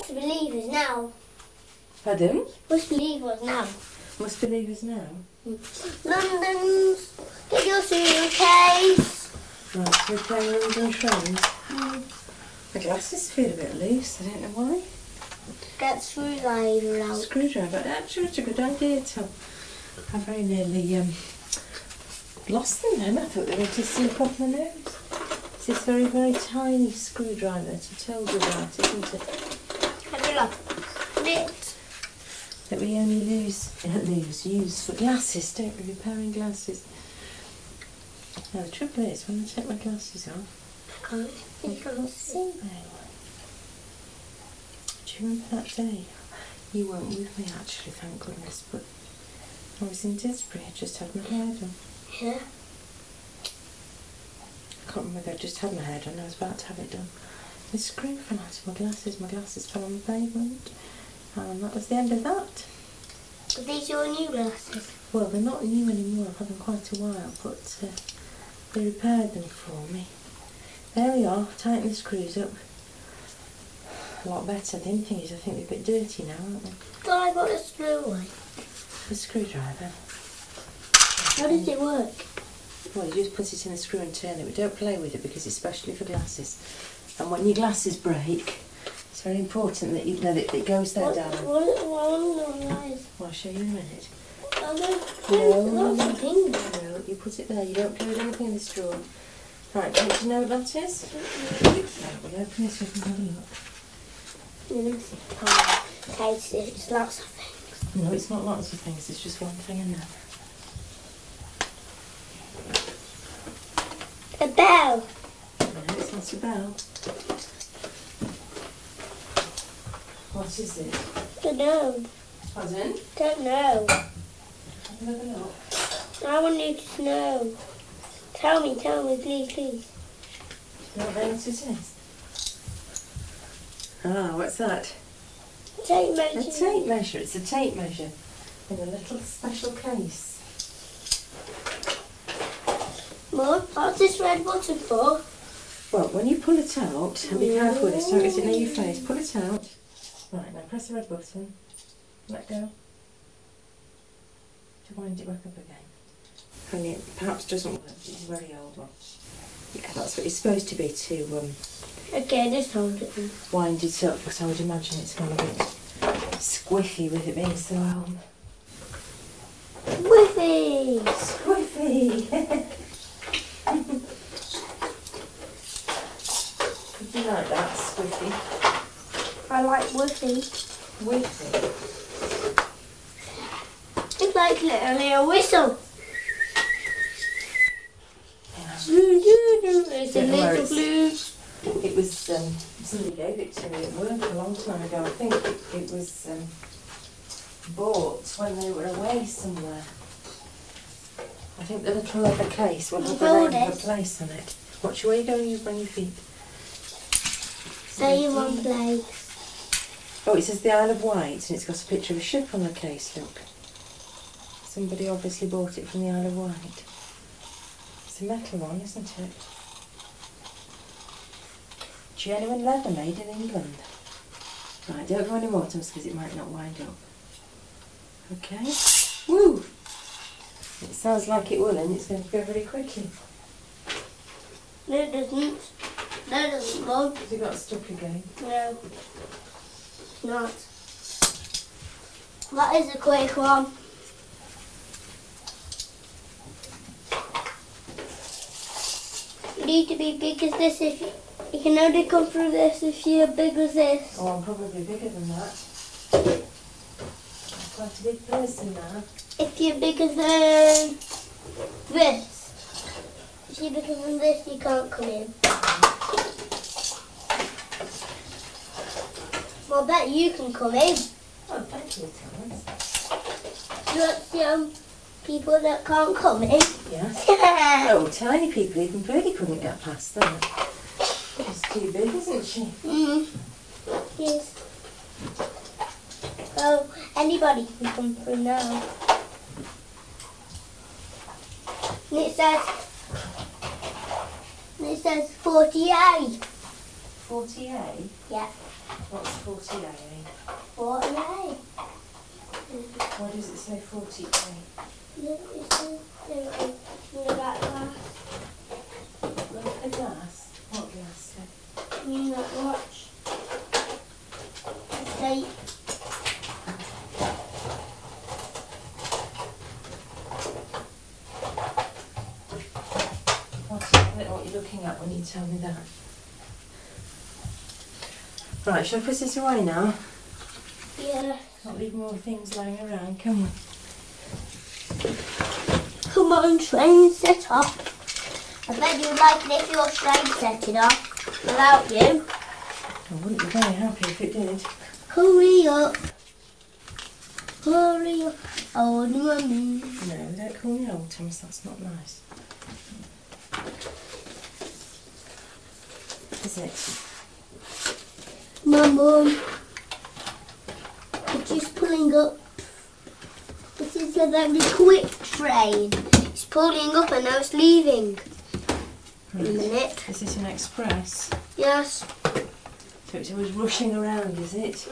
Believers now. Pardon? Must believe us now. Must believe us now. London's. Get your suitcase. Right, we're playing London Trains. My glasses feel a bit loose, I don't know why. Get screwdriver out. Screwdriver, actually it's a good idea to. I very nearly lost them then. I thought they were to slip off my nose. It's this very, very tiny screwdriver to tell you about, isn't it? Have a look. It. That we only use for glasses, don't we? Repairing glasses. Now the trouble is, when I take my glasses off, I can't see. Do you remember that day? You weren't with me actually, thank goodness, but I was in Disbury, I just had my hair done. Yeah. I can't remember whether I just had my hair done, I was about to have it done. The screw fell out of my glasses fell on the pavement, and that was the end of that. Are these your new glasses? Well, they're not new anymore, I've had them quite a while, but they repaired them for me. There we are, tighten the screws up. A lot better. The only thing is, I think they're a bit dirty now, aren't they? Thought I got a screw away. The screwdriver. How does it work? Well, you just put it in the screw and turn it, but don't play with it because it's specially for glasses. And when your glasses break, it's very important that you know that it goes there, darling. What? I'll show you in a minute. No, no, you put it there. You don't play with anything in this drawer. Right, don't you know what that is? Right, we'll open this up and have a look. Okay, it's lots of things. No, it's not lots of things. It's just one thing in there. A bell. No, it's not a bell. What is it? Don't know. Pardon? Don't know. Have another look. I want you to know. Tell me, please. You don't know what it is? Ah, what's that? Tape measure. A tape measure. It's a tape measure in a little special case. Mum, what's this red button for? Well, when you pull it out, and be careful with this, don't get it near your face. Pull it out. Right, now press the red button. Let go. To wind it back up again. Only it perhaps doesn't work. It's a very old one. Yeah, that's what it's supposed to be to Okay, just hold it. wind it up, but I would imagine it's gone a bit squiffy with it being so old. Whiffy! Squiffy! Would you like that, squiffy? I like whiffy. Whiffy? It's like literally a whistle. It's a little blue. It was, somebody gave it to me at work a long time ago. I think it was bought when they were away somewhere. I think the little leather case will have the name of a place on it. Watch where you go and you bring your feet. Stay in one place. Oh, it says the Isle of Wight and it's got a picture of a ship on the case, look. Somebody obviously bought it from the Isle of Wight. It's a metal one, isn't it? Genuine leather made in England. Right, don't go any more, Thomas, because it might not wind up. Okay. Woo! It sounds like it will, and it's going to go very quickly. No, it doesn't. No, it doesn't, Mum. Has it got stuck again? No. It's not. That is a quick one. You need to be big as this if you can only come through this if you're big as this. Oh, I'm probably bigger than that. I'm quite a big person now. If you're bigger than this. If you're bigger than this, you can't come in. Well, I bet you can come in. Oh, thank you, Thomas. You want some people that can't come in? Yes. Oh, tiny people, even Birdie couldn't get past that. She's too big, isn't she? Yes. Oh, anybody can come through now. And it says 48. 48? Yeah. What's 40A? 40A. Why does it say 40A? Look, it says in the back glass. Look at the glass. What glass? You not watch. The tape. I don't know what you're looking at when you tell me that. Right, shall I put this away now? Yeah. Can't leave more things lying around, can we? Come on, train set up. I bet you'd like it if your train set it up without you. I wouldn't be very happy if it did. Hurry up. Hurry up. Oh, mummy. No, don't call me old, Thomas, that's not nice. Is it? Mum. It's just pulling up. This is a very quick train. It's pulling up and now it's leaving. Right. In a minute. Is this an express? Yes. So it's always rushing around, is it?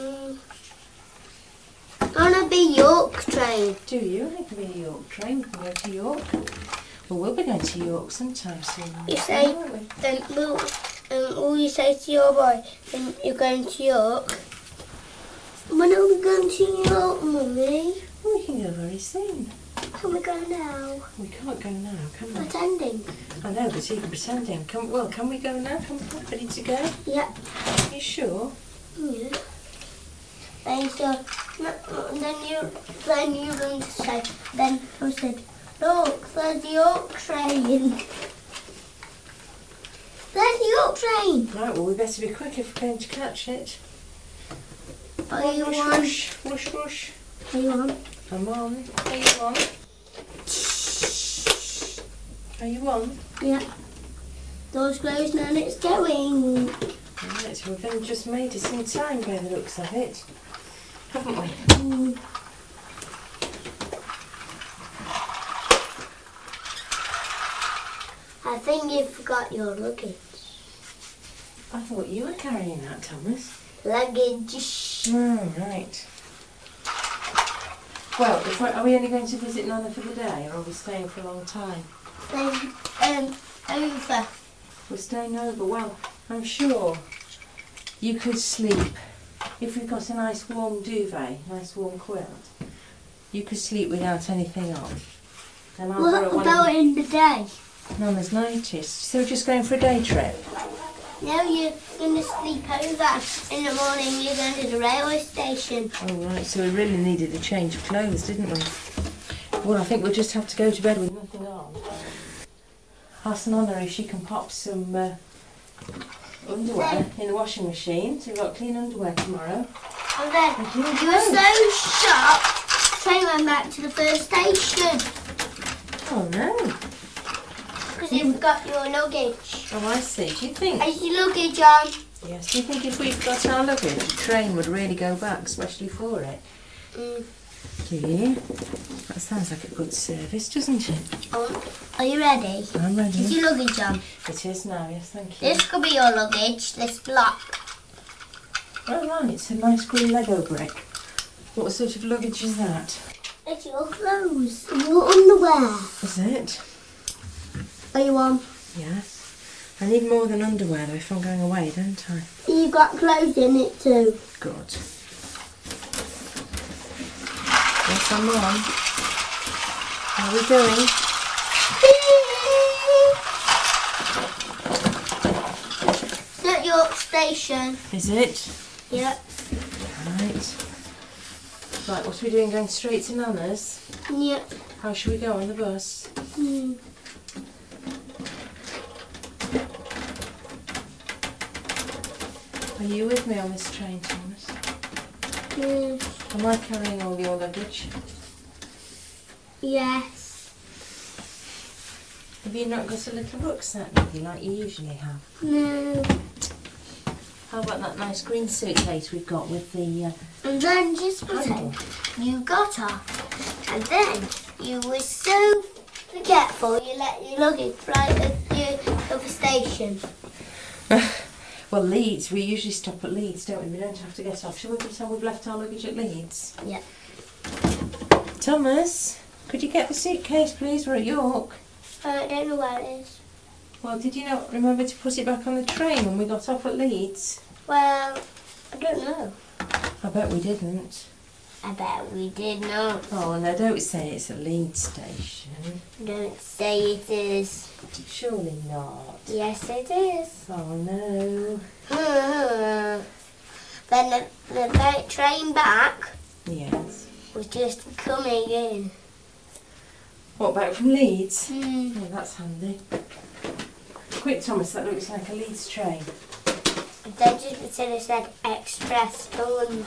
I want to be York train. Do you? I can be a York train. We can go to York. Well, we'll be going to York sometime soon. You say, won't we? then will you say to your boy, then you're going to York? When are we going to York, Mummy? Well, we can go very soon. Can we go now? We can't go now, can we? Pretending. I know, but you can pretending. Can we go now? Can we go? Ready to go? Yeah. You sure? Yeah. Then you going to say, then I said, look, there's the York train. There's the York train. Right, well, we better be quick if we're going to catch it. Are you rush, on? rush, rush, rush. Are you on? I'm on. Are you on? Are you on? Yeah. Door's closed and it's going. Right, so we've only just made it in time by the looks of it, haven't we? I think you forgot your luggage. I thought you were carrying that, Thomas. Luggage. Oh, right. Well, are we only going to visit Nana for the day, or are we staying for a long time? Over. We're staying over. Well, I'm sure you could sleep. If we've got a nice warm duvet, nice warm quilt, you could sleep without anything on. And I'll What about in the day? Nana's noticed. So we're just going for a day trip? No, you're going to sleep over. In the morning, you're going to the railway station. Oh, right. So we really needed a change of clothes, didn't we? Well, I think we'll just have to go to bed with nothing on. Ask Nana if she can pop some underwear in the washing machine. So we've got clean underwear tomorrow. And then you were so shocked. Train went back to the first station. Oh, no. Because you forgot your luggage. Oh, I see. Do you think? Is your luggage on? Yes. Do you think if we've got our luggage, the train would really go back, especially for it? Do you? That sounds like a good service, doesn't it? Are you ready? I'm ready. Is your luggage on? It is now, yes, thank you. This could be your luggage, this block. Oh, right, it's a nice green Lego brick. What sort of luggage is that? It's your clothes and your underwear. Is it? Are you on? Yes. I need more than underwear though if I'm going away, don't I? You've got clothes in it too. Good. Yes, I'm on. How are we doing? It's at York Station. Is it? Yep. Right. Right, what are we doing? Going straight to Nana's? Yep. How should we go on the bus? Are you with me on this train, Thomas? Am I carrying all your luggage? Yes. Have you not got a little rucksack with you like you usually have? No. How about that nice green suitcase we've got with the And then just pretend you got her. And then you were so forgetful you let your luggage fly at the other station. Well, Leeds, we usually stop at Leeds, don't we? We don't have to get off. Shall we pretend we've left our luggage at Leeds? Yeah. Thomas, could you get the suitcase, please? We're at York. I don't know where it is. Well, did you not remember to put it back on the train when we got off at Leeds? Well, I don't know. I bet we didn't. I bet we did not. Oh, no, don't say it's a Leeds station. Don't say it is. Surely not. Yes, it is. Oh, no. Then the train back Yes. was just coming in. What, back from Leeds? Hmm. Oh, that's handy. Quick, Thomas, that looks like a Leeds train. Then just instead it said express tons.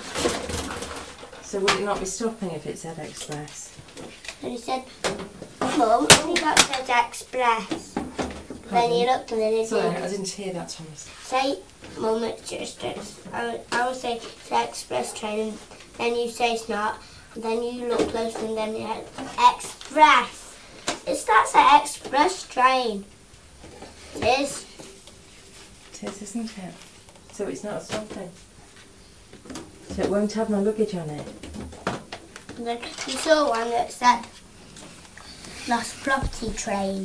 So would it not be stopping if it said express? And he said, Mum, only that says express. Then you looked and then it Sorry, I did. didn't hear that, Thomas. Say, Mum, it's just, I would say it's an express train, and then you say it's not, and then you look close and then you had express. That's an express train. It is. It is, isn't it? So it's not stopping. So it won't have my luggage on it. And then you saw one that said lost property train.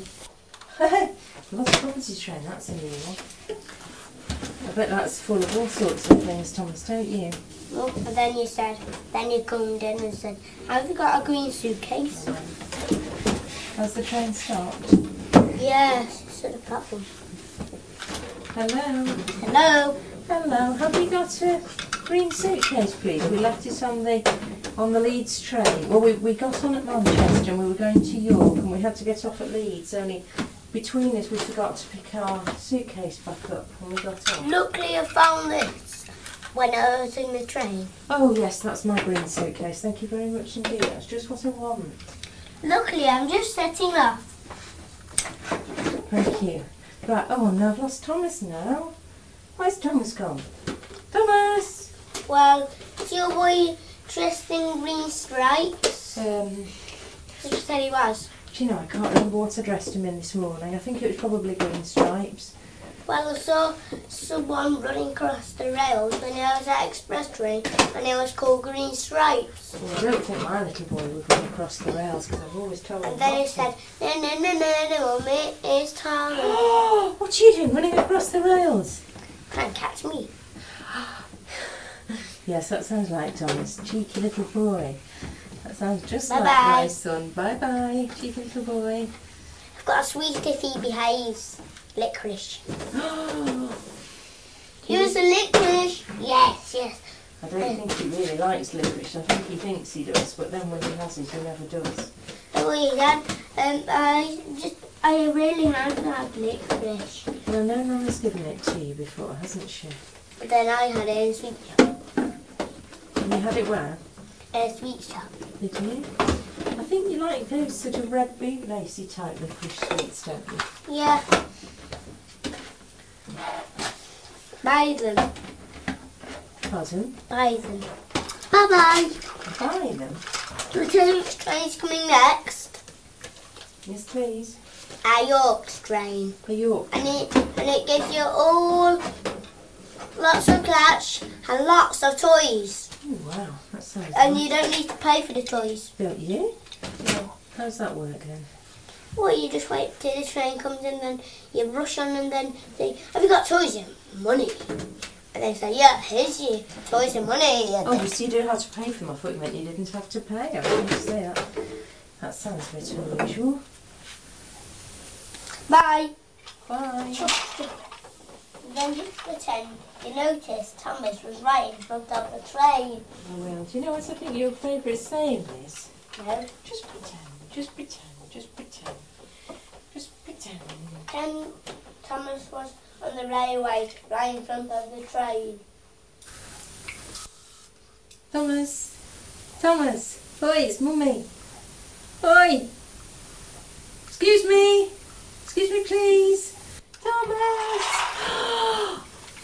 Lost property train, that's a new one. I bet that's full of all sorts of things, Thomas, don't you? Look, and then you come in and said, have you got a green suitcase? Has the train stopped? Yes, it's at the platform. Hello? Hello? Hello, have you got a green suitcase, please? We left it on the Leeds train. Well, we got on at Manchester and we were going to York and we had to get off at Leeds, only between us we forgot to pick our suitcase back up when we got off. Luckily I found this when I was in the train. Oh yes, that's my green suitcase. Thank you very much indeed. That's just what I want. Luckily I'm just setting off. Thank you. Right, oh no, I've lost Thomas now. Where's Thomas gone? Thomas! Well, is your boy dressed in green stripes? Did you say he was? Do you know, I can't remember what I dressed him in this morning. I think it was probably green stripes. Well, I saw someone running across the rails when I was at Express Train and it was called Green Stripes. Well, I don't think my little boy would run across the rails because I've always told him And then not it said, no, Mummy, it's Tom. Oh, what are you doing running across the rails? Can't catch me. Yes, that sounds like Thomas. Cheeky little boy. That sounds just Bye-bye. like my son. Bye-bye, cheeky little boy. I've got a sweet if he behaves. Licorice. Use the licorice. Yes. I don't think he really likes licorice. I think he thinks he does, but then when he hasn't, he never does. Oh, yeah, Dad. I really haven't had licorice. Well, no one has given it to you before, hasn't she? But then I had it in a sweet shop. And you had it where? In a sweet shop. Did you? I think you like those sort of red boot lacy type licorice sweets, don't you? Yeah. Buy them. Pardon? Buy them. Bye-bye. Buy them? Do you tell me which train's coming next? Yes, please. A York train. A York. And it gives you all lots of cash and lots of toys. Oh, wow. That sounds And nice. you don't need to pay for the toys. Don't you? No. How's that work then? Well, you just wait till the train comes in, then you rush on and then say, have you got toys and money? And they say, yeah, here's your toys and money. And Oh, so you don't have to pay for them. I thought you meant you didn't have to pay. I was going to say that. That sounds a bit unusual. Bye. Bye. Then just pretend you noticed Thomas was right in front of the train. Oh, well, do you know what I think your favourite saying is? No. Just pretend, just pretend, just pretend, just pretend. Then Thomas was on the railway right in front of the train. Thomas! Thomas! Oi, it's Mummy! Oi! Excuse me! Excuse me, please! Thomas!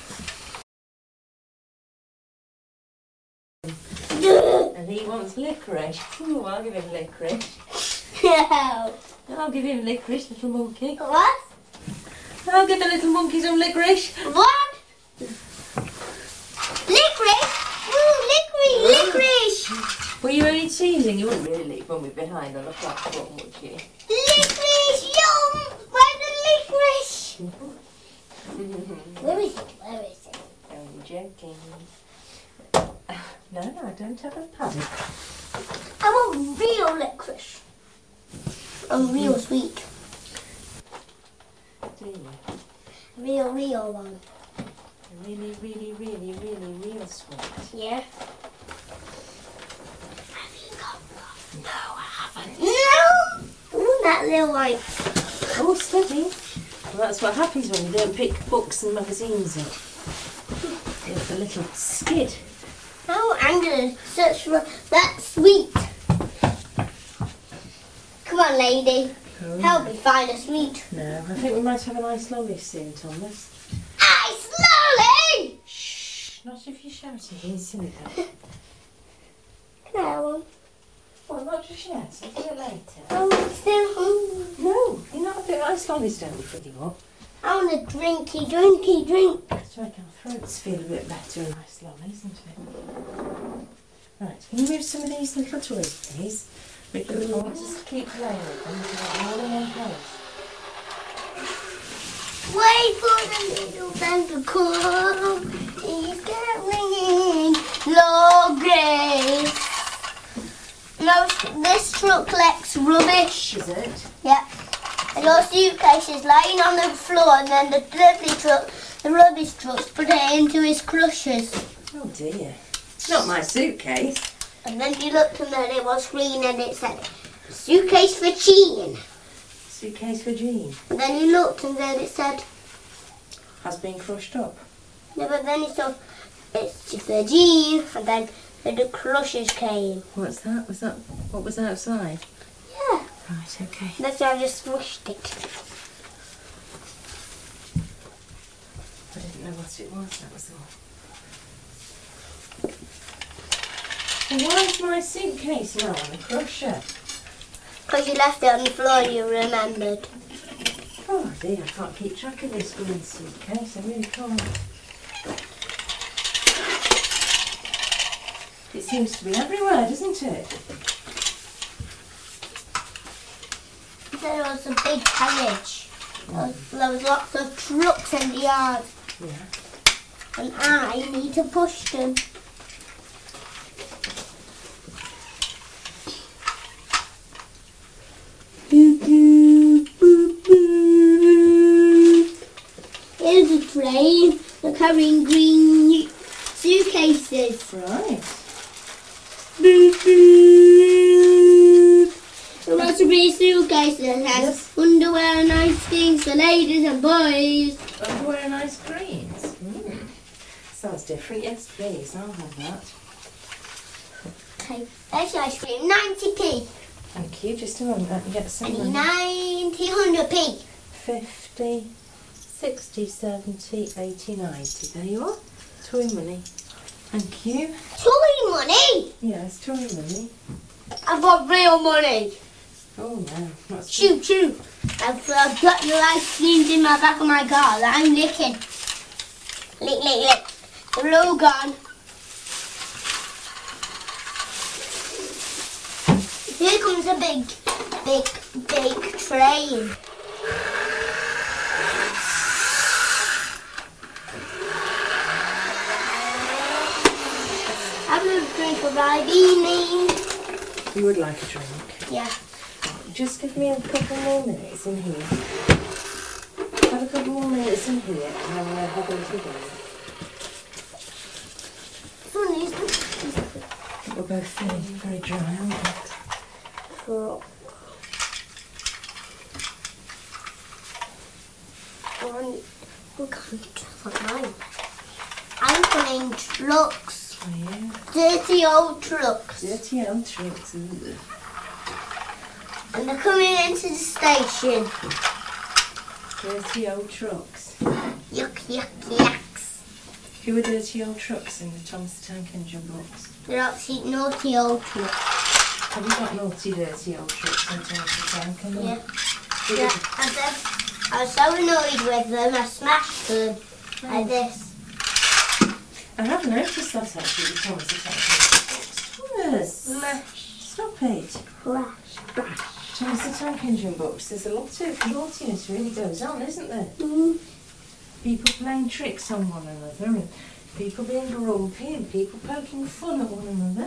And he wants licorice. Ooh, I'll give him licorice. No. I'll give him licorice, little monkey. What? I'll give the little monkey some licorice. What? Licorice! Ooh, licorice! Were you only teasing? You wouldn't really leave Mummy behind on a platform, would you? Licorice! Yum! Where's the licorice? Where is it? Where is it? I'm joking. No, I don't have a panic. I want real licorice. And real sweet. Do you? Real one. Really, really, really, really, real sweet. Yeah. Have you got one? No, I haven't. No! Ooh, that little one. Oh, steady. Well, that's what happens when you don't pick books and magazines up. You have a little skid. Oh, I'm going to search for that sweet. Come on, lady. Oh. Help me find a sweet. No, I think we might have an ice lolly soon, Thomas. Ice lolly! Shh, not if you're shouting, you silly girl. Can I have one? Well, not just yet, I'll do it later. Oh, I'm still hungry. No, you're not. The ice lollies don't be filling up. I want a drinky drink. To make our throats feel a bit better, a nice lolly, isn't it? Right, can you move some of these little toys, please? We can just keep playing with them until they're all in one place. Wait for the little band to come. He's carrying Lord Grace. No, this truck collects rubbish. Is it? Yeah. And your suitcase is lying on the floor, and then the rubbish trucks put it into his crushers. Oh dear. Not my suitcase. And then you looked and then it was green and it said, suitcase for Jean. Suitcase for Jean. And then you looked and then it said, Has been crushed up. no, but then it said, it's for Jean. And then the crushers came. What's that? Was that what was outside? Yeah. Right, okay. That's why I just squished it. I didn't know what it was, that was all. Well, why is my suitcase now on the crusher? Because you left it on the floor and you remembered. Oh dear, I can't keep track of this green suitcase, I really can't. It seems to be everywhere, doesn't it? There was a big carriage. There was lots of trucks in the yard. Yeah. And I need to push them. Here's a train. They're carrying green suitcases. Right. Lots of green suitcases that has Yes. underwear and nice things for ladies and boys. Underwear and ice creams. Sounds different. Yes, please. I'll have that. Okay, there's your ice cream. 90p. Thank you. Just a moment. I can get some money. 90, 100p. 50, 60, 70, 80, 90. There you are. Toy money. Thank you. Toy money. Yes, toy money. I've got real money. Oh no. What's Choo choo. I've got your ice creams in my back of my car that I'm licking. Lick, lick, lick. They're all gone. Here comes a big train. Have a drink of Ribena. You would like a drink? Yeah. Just give me a couple more minutes in here. Have a couple more minutes in here and I'll have a little drink. We're both feeling very dry, aren't we? I'm playing trucks. Are you? Dirty old trucks. Dirty old trucks. And they're coming into the station. Dirty old trucks. Yuck, yuck, yucks. Who are dirty old trucks in the Thomas the Tank Engine box? They're actually naughty old trucks. Have you got naughty dirty old trucks in Thomas the Tank Engine? Yeah. Yeah. I was so annoyed with them, I smashed them like this. I have noticed that actually, Thomas. Thomas! Mash. Stop it. Crash. Crash. Thomas, the Tank Engine books, there's a lot of naughtiness really goes on, isn't there? Mm. People playing tricks on one another, and people being grumpy, and people poking fun at one another.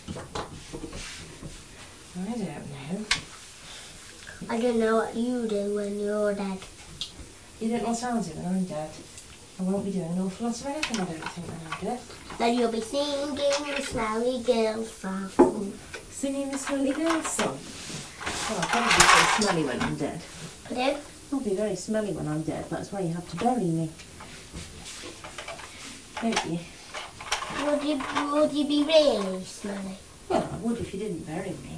I don't know. I don't know what you do when you're dead. You don't know what I'll do when I'm dead. I won't be doing an awful lot of anything, I don't think, when I'm dead. Then you'll be singing the Smelly Girl song. Singing the Smelly Girls song. Well, I'll probably be very smelly when I'm dead. Pardon? I'll be very smelly when I'm dead. That's why you have to bury me. Don't you? Would you be really smelly? Well, I would if you didn't bury me.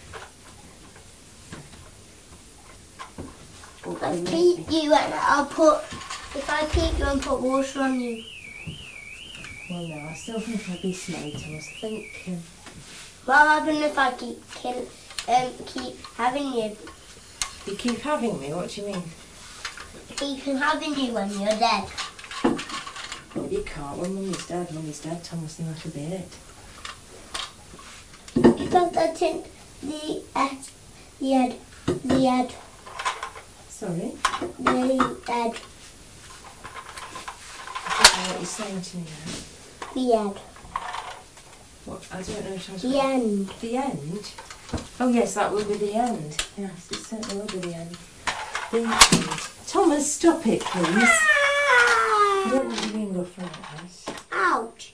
I'll keep you and I'll put, if I keep you and put water on you. Well, no, I still think I'd be smelly, Thomas. I think... What happens if I keep having you? You keep having me? What do you mean? Keep having you when you're dead. Well, you can't. When Mummy's dead, Thomas, and that'll be it. Because that's in the head. Sorry? The head. I don't know what you're saying to me now. The head. What? I don't know what I'm The end. The end? Oh, yes, that will be the end. Yes, it certainly will be the end. The end. Thomas, stop it, please. I don't want you being rough like this. Ouch.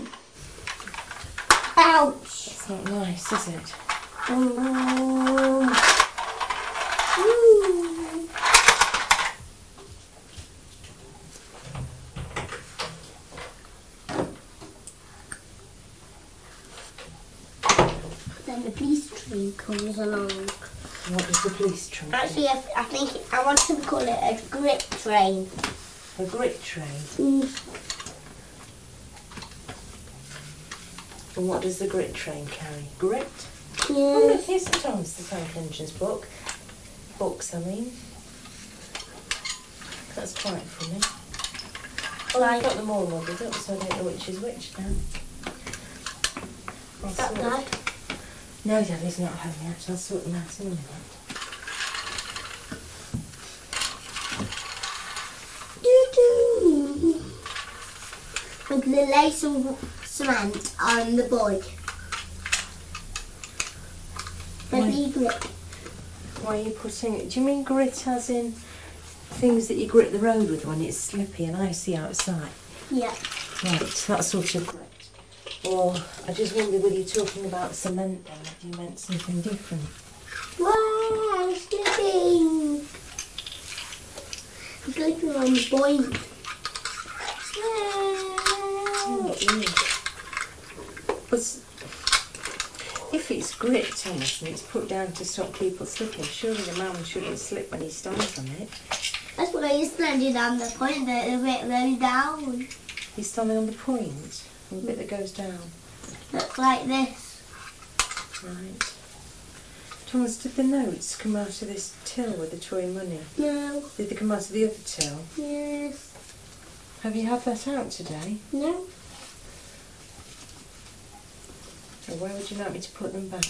Ouch. It's not nice, is it? Then the police train comes along. What does the police train do? Actually, I think I want to call it a grit train. A grit train? And what does the grit train carry? Grit? Yeah. Oh, look, here's Thomas the Tank Engine's book. Books, I mean. That's quite funny. Well, I've got them all muddled up, so I don't know which is which now. Is that Dad? No, Daddy's not home yet, so I'll sort them out in a minute. With the lace of cement on the boy. Ready, grit. Why are you putting it? Do you mean grit as in things that you grit the road with when it's slippy and icy outside? Yeah. Right, that sort of grit. Or I just wondered, were you talking about cement then, if you meant something different? Wow, slipping. Slipping on the boy. But if it's grit, Thomas, and it's put down to stop people slipping, surely the man shouldn't slip when he stands on it. That's why he's standing on the point that a bit low down. He's standing on the point, the bit that goes down. Looks like this. Right. Thomas, did the notes come out of this till with the toy money? No. Did they come out of the other till? Yes. Have you had that out today? No. Or where would you like me to put them back?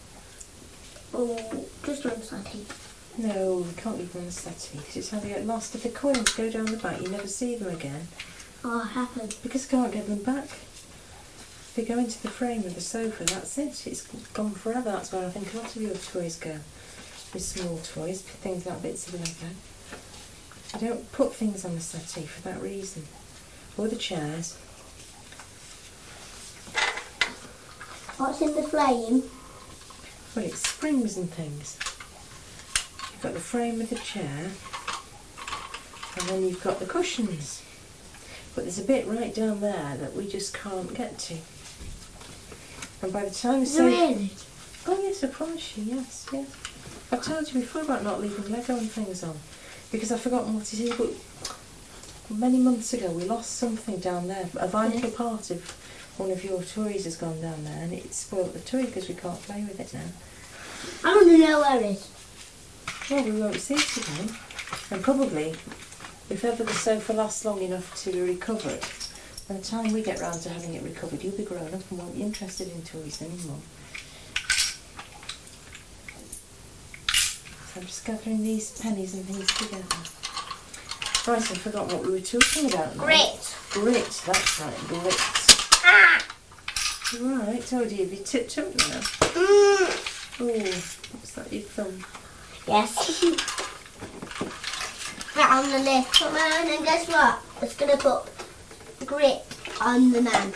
Oh, just on Saturday. No, you can't leave them on the settee because it's how they get lost. If the coins go down the back, you never see them again. Oh, what happened? Because you can't get them back. If they go into the frame of the sofa, that's it. It's gone forever. That's where I think a lot of your toys go. With small toys, things like bits of Lego. You don't put things on the settee for that reason. Or the chairs. What's in the flame? Well, it's springs and things. You've got the frame of the chair, and then you've got the cushions. But there's a bit right down there that we just can't get to. And by the time Really? Oh yes, I promise you, yes. I've told you before about not leaving Lego and things on, because I've forgotten what it is, but many months ago we lost something down there. A vital part of one of your toys has gone down there, and it spoilt the toy because we can't play with it now. I want to know where it is. Well, we won't see it again. And probably, if ever the sofa lasts long enough to recover it, By the time we get round to having it recovered, you'll be grown up and won't be interested in toys anymore. So I'm just gathering these pennies and things together. Right, I forgot what we were talking about now. Grit. Grit, that's right, grit. Ah! Right, oh dear, have you tipped up now? Mm. Oh, what's that, your thumb? Yes. Right on the list. Come on, and guess what? It's going to put grit on the man.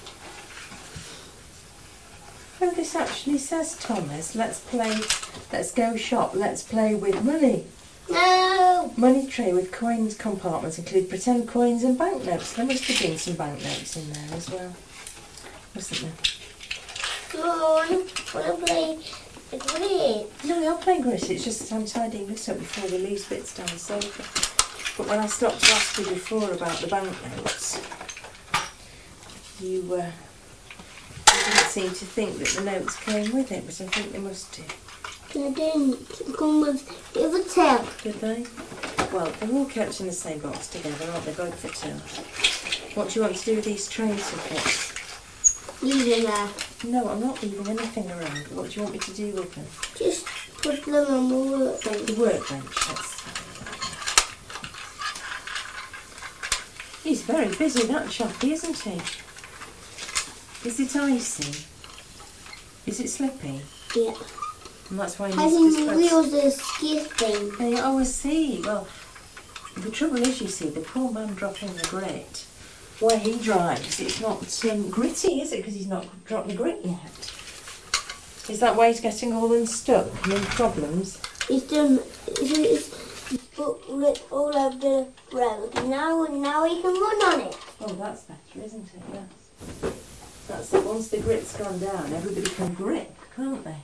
Oh, this actually says, Thomas, let's go shop, let's play with money. No! Money tray with coins compartments include pretend coins and banknotes. There must have been some banknotes in there as well. Wasn't there? Come on. Want to play the grit? No, we are playing grit. It's just that I'm tidying this up before we lose bits down the sofa. But when I stopped to ask you before about the banknotes, you didn't seem to think that the notes came with it, but I think they must do. They didn't come with the other tail. Did they? Well, they're all kept in the same box together, aren't they? Both for till. What do you want to do with these tray suppers? Leave them there. No, I'm not leaving anything around. What do you want me to do with them? Just put them on the workbench. The workbench, yes. He's very busy, that chappie, isn't he? Is it icy? Is it slippy? Yeah. And that's why he I needs think to the scratch. wheels are skipping. Oh, I see. Well, the trouble is, you see, the poor man dropping the grit. Where he drives, it's not gritty, is it? Because he's not dropped the grit yet. Is that why he's getting all unstuck and in problems? He's done. He's put grit all over the road. Now he can run on it. Oh, that's better, isn't it? Yes. That's it. Once the grit's gone down, everybody can grip, can't they?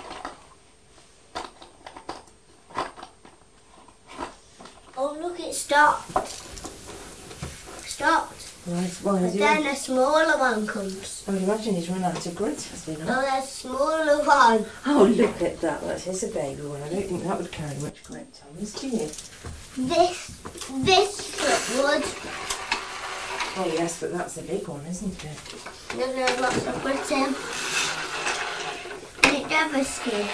Oh, look, it stopped. Stopped. Right, why And is he? then a smaller one comes. I would imagine he's run out of grit, has he No, not? there's a smaller one. Oh, look at that. That is a baby one. I don't think that would carry much grit, Thomas, do you? This would. Oh, yes, but that's a big one, isn't it? There's lots of grit in. And it never skips.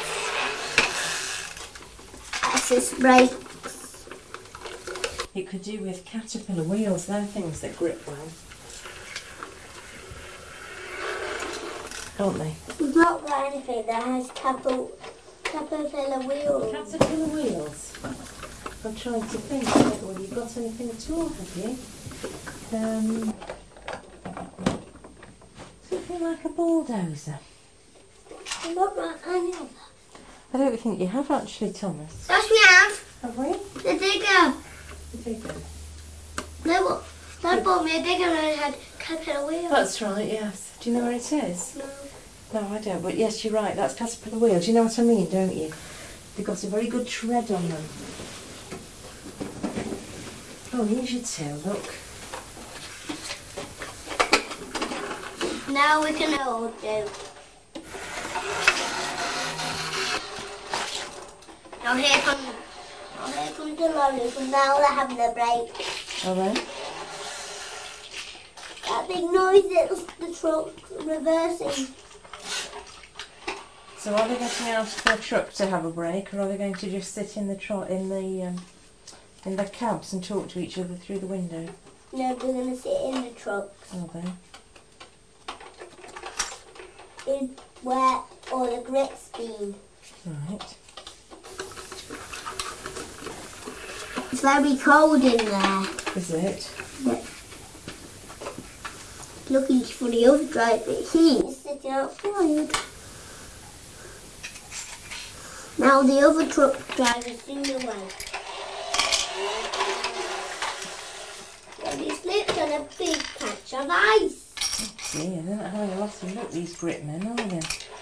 That's his brake. It could do with caterpillar wheels. They're things that grip well. Aren't they? We've not got anything that has caterpillar wheels. Caterpillar wheels? I'm trying to think. Well, you've got anything at all, have you? Something like a bulldozer. We've not got any of that. I don't think you have actually, Thomas. Yes, we have. Have we? The digger. The digger. No, Dad bought me a digger and it had caterpillar wheels. That's right, yes. Do you know where it is? No. No, I don't, but yes, you're right, that's caterpillar wheels. You know what I mean, don't you? They've got a very good tread on them. Oh, here's your tail, look. Now we can all do. Now here comes the lorry, and now they're having a break. Are they? That big noise, it's the truck reversing. So are they getting out of their truck to have a break, or are they going to just sit in the in their cabs and talk to each other through the window? No, they're going to sit in the truck. Are they? In where all the grit's been. Right. It's very cold in there. Is it? Yeah. Looking for the other driver, but he's sitting outside. Now the other truck driver's in the way. And he slipped on a big patch of ice. See, they're not having a lot of luck, these grit men, are they?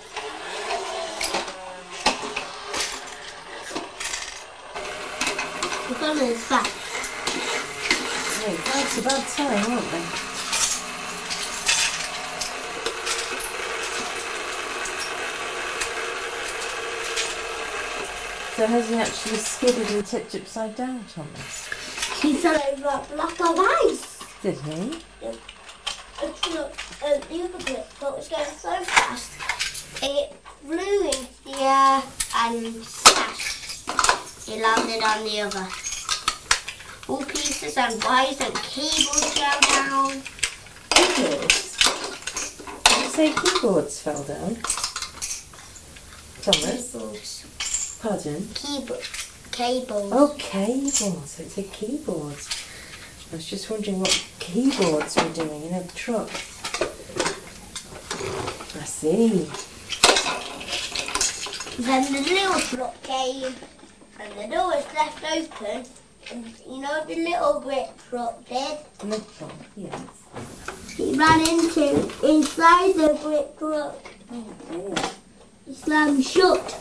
Look on his back. Hey, that's a bad time, aren't they? So has he actually skidded and tipped upside down, Thomas? He fell over a block of ice. Did he? Yeah. a truck, the other grip truck was going so fast, it flew into the air and smashed. It landed on the other. All pieces and wires and cables fell down. Keyboards? Did you say keyboards fell down? Thomas? Cables. Pardon? Cables. Oh, cables. So it's a keyboard. I was just wondering what keyboards were doing in a truck. I see. Then the little truck came and the door was left open. And you know what the little grip truck did? Little, yes. He ran inside the grip truck. Oh dear. He slammed shut.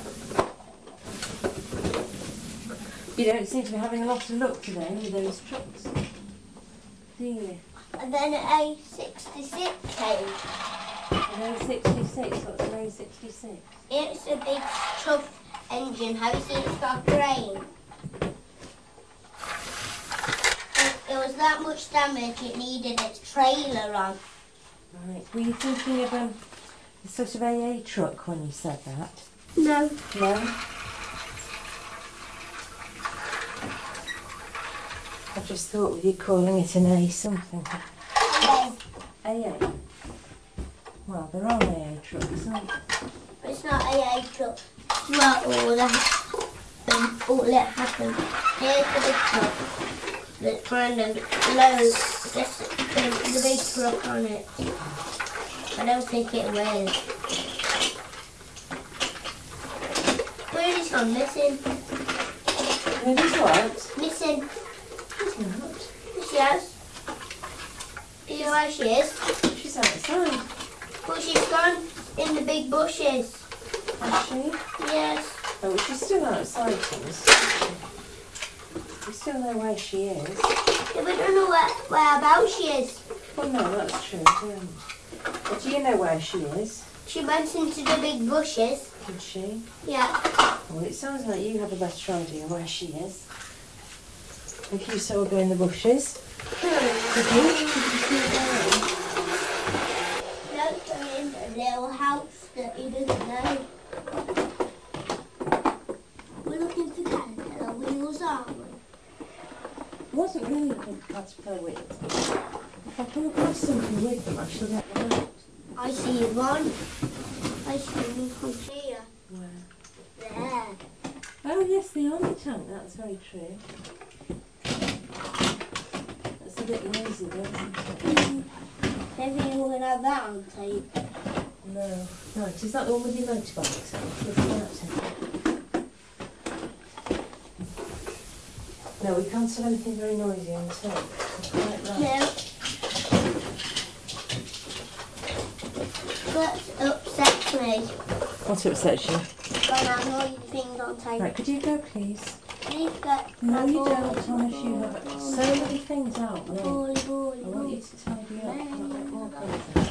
You don't seem to be having a lot of luck today with those trucks, do you? And then an A66 came. An A66, what's an A66? It's a big tough engine. Have you seen it's got a crane? It was that much damage it needed its trailer on. Right, were you thinking of a sort of AA truck when you said that? No. No? I just thought with you calling it an A something. Okay. AA? Well, there are AA trucks, aren't there? But it's not AA truck. Well, all that happened. Here's the big truck. That's trying to load the big truck on it. I don't think it will. Where is one missing? Where is what? Missing. She's not. She has. Do you know where she is? She's outside. Well, she's gone in the big bushes. Has she? Yes. Oh, well, she's still outside, Thomas. We still know where she is. Yeah, we don't know whereabouts she is. Well, no, that's true. But do you know where she is? She went into the big bushes. Did she? Yeah. Well, it sounds like you have a better idea where she is. If you saw her in the bushes. No, in a little house that he doesn't know. We're looking for caterpillar wheels, aren't we? I wasn't really looking for caterpillar wheels. If I come across something with them, I shall get them out. I see one. I see one from here. Where? There. Oh, yes, the army tank. That's very true. That's a bit noisy, though, isn't it? Maybe you will have that on tape. No. Right, is that the one with your motorbikes? Look at that. No, we can't have anything very noisy on tape. Quite right. No. That upsets me What upsets you? when I noise things on tape. Right, could you go, please? Please get No, my you ball. don't, Thomas. You have so many things out there. Boy, I want you to tidy up. Not let more content.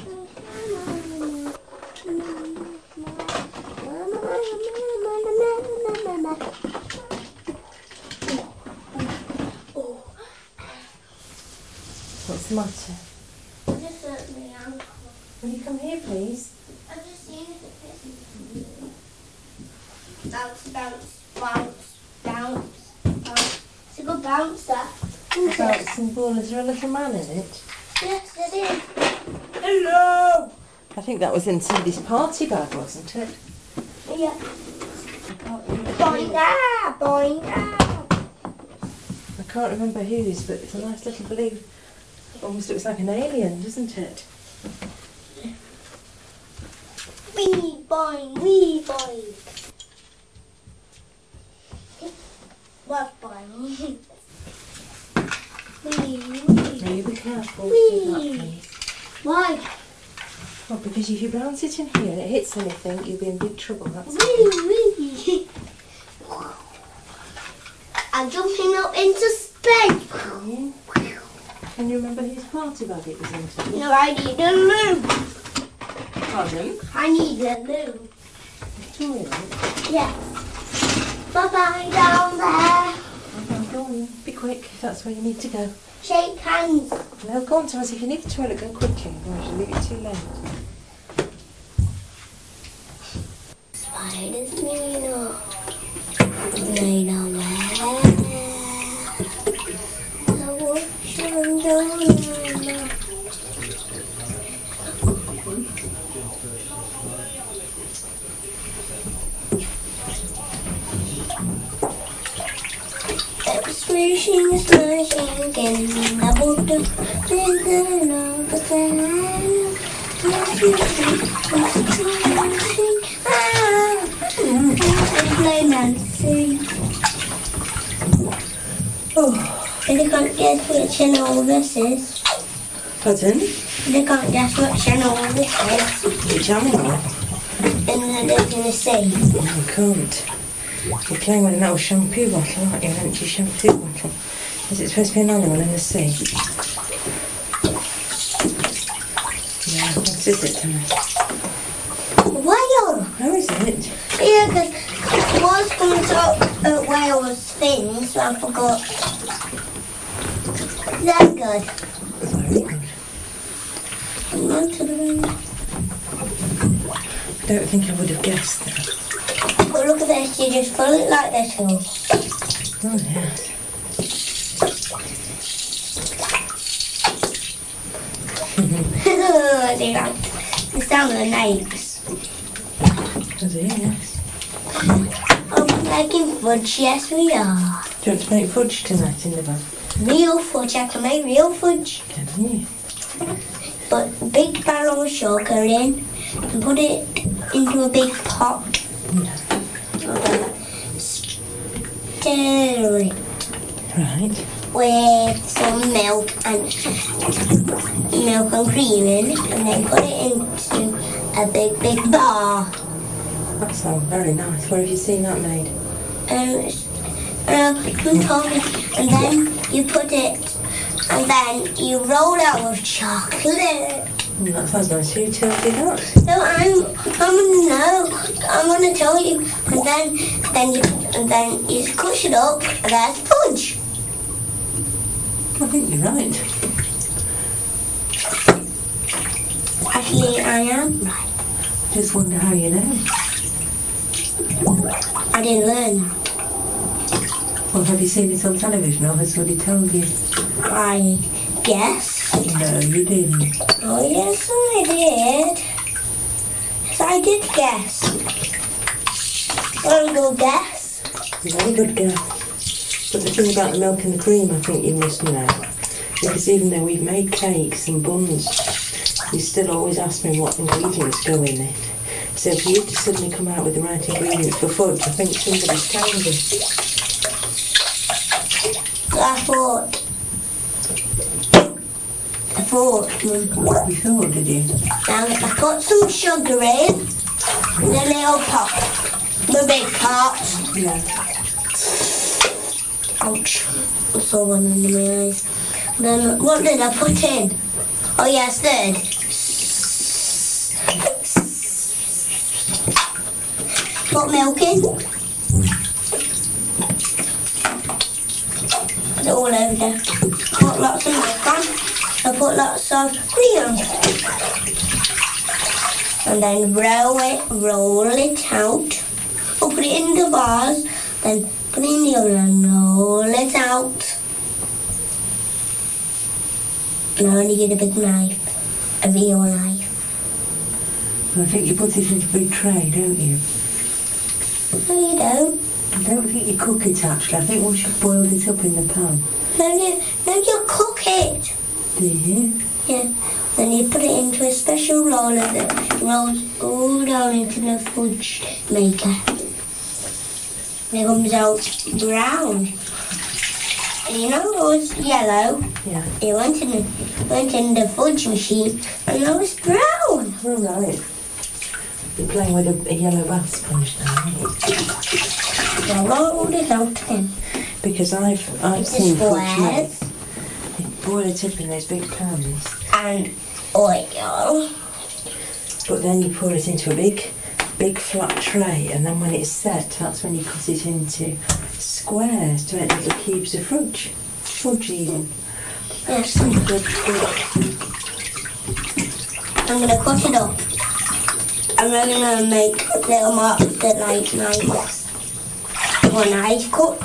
What's the matter? Just hurt me ankle. Will you come here, please? I've just seen it. Bounce, bounce, bounce, bounce, bounce. It's a good bouncer. A bouncing ball. Is there a little man in it? Yes, it is. Hello! I think that was in somebody's party bag, wasn't it? Yeah. I can't remember Boing whose. ah, boing ah. I can't remember whose, but it's a nice little blue. Almost looks like an alien, doesn't it? Wee boing, wee boing. What boing? Wee, wee. Now you be careful Whee! with that, please. Why? Well, because if you bounce it in here and it hits anything, you'll be in big trouble. That's Wee, wee. I'm jumping up into space. yeah. Can you remember whose party bag it was in? Tony? No, I need a loo. Pardon? I need a loo. Victoria. Yes. Bye-bye down there. Go on, be quick if that's where you need to go. Shake hands. No, go on, Thomas. If you need the toilet, go quickly. Otherwise you'll leave it too late. Spiders made of where? The ocean don't know. Splashing, splashing again. The water is around the sand. Play dancing. Oh, They can't guess which channel this is. pardon? They can't guess what channel this is. Which animal? And then they're going to say. No, you can't. You're playing with an old shampoo bottle, aren't you? An empty shampoo bottle. Is it supposed to be an animal in the sea? Yeah, what is it, Thomas? Whale! How is it? Yeah, because I was going to talk about whales things, so I forgot. That's good. Very good. I'm on to the ring. I don't think I would have guessed that. But look at this, you just pull it like this. Oh, yes. The sound of the knives. Does it? Yes. I'm making fudge, yes we are. Do you want to make fudge tonight in the van? Real fudge, I can make real fudge. Can you? But a big barrel of sugar in and put it into a big pot. Yeah. Stir it Right. with some milk and cream in, and then put it into a big bar. That sounds very nice. Where have you seen that made? And then you put it, and then you roll it out with chocolate. That sounds nice. Who told you that? So I'm gonna tell you, and then you squish it up, and that's fudge. I think you're right. Actually, I am right. Just wonder how you know. I didn't learn that. Well, have you seen it on television or has somebody told you? I guess. No, you didn't. Oh yes, I did. Yes, I did guess. Very good guess. Very good guess. But the thing about the milk and the cream, I think you must know. Because even though we've made cakes and buns, you still always ask me what ingredients go in it. So for you to suddenly come out with the right ingredients for fudge, I think somebody's told you. I thought. You thought, did you? I put some sugar in the little pot, the big pot. Yeah. Ouch! I saw one under my eyes. Then what did I put in? Oh yes, third. Put milk in. Put it all over there. Put lots of milk on. I put lots of cream on. And then roll it out. Or put it in the bars. Then put it in the oven and roll it out. Now you get a big knife. A real knife. I think you put it in a big tray, don't you? No, you don't. I don't think you cook it actually. I think once you've boiled it up in the pan. No, you cook it. Do you? Yeah. Then you put it into a special roller that rolls all down into the fudge maker. And it comes out brown. And you know it was yellow? Yeah. It went in the fudge machine and now it's brown. All right. You're playing with a yellow bath sponge now, aren't you? So I rolled it out again. Because I've seen fudge made. You boil it up in those big pans. And oil. But then you pour it into a big flat tray, and then when it's set, that's when you cut it into squares to make little cubes of fudge even. Yes. Good. I'm going to cut it up. And we're going to make little marks that like knives. Or knife cut.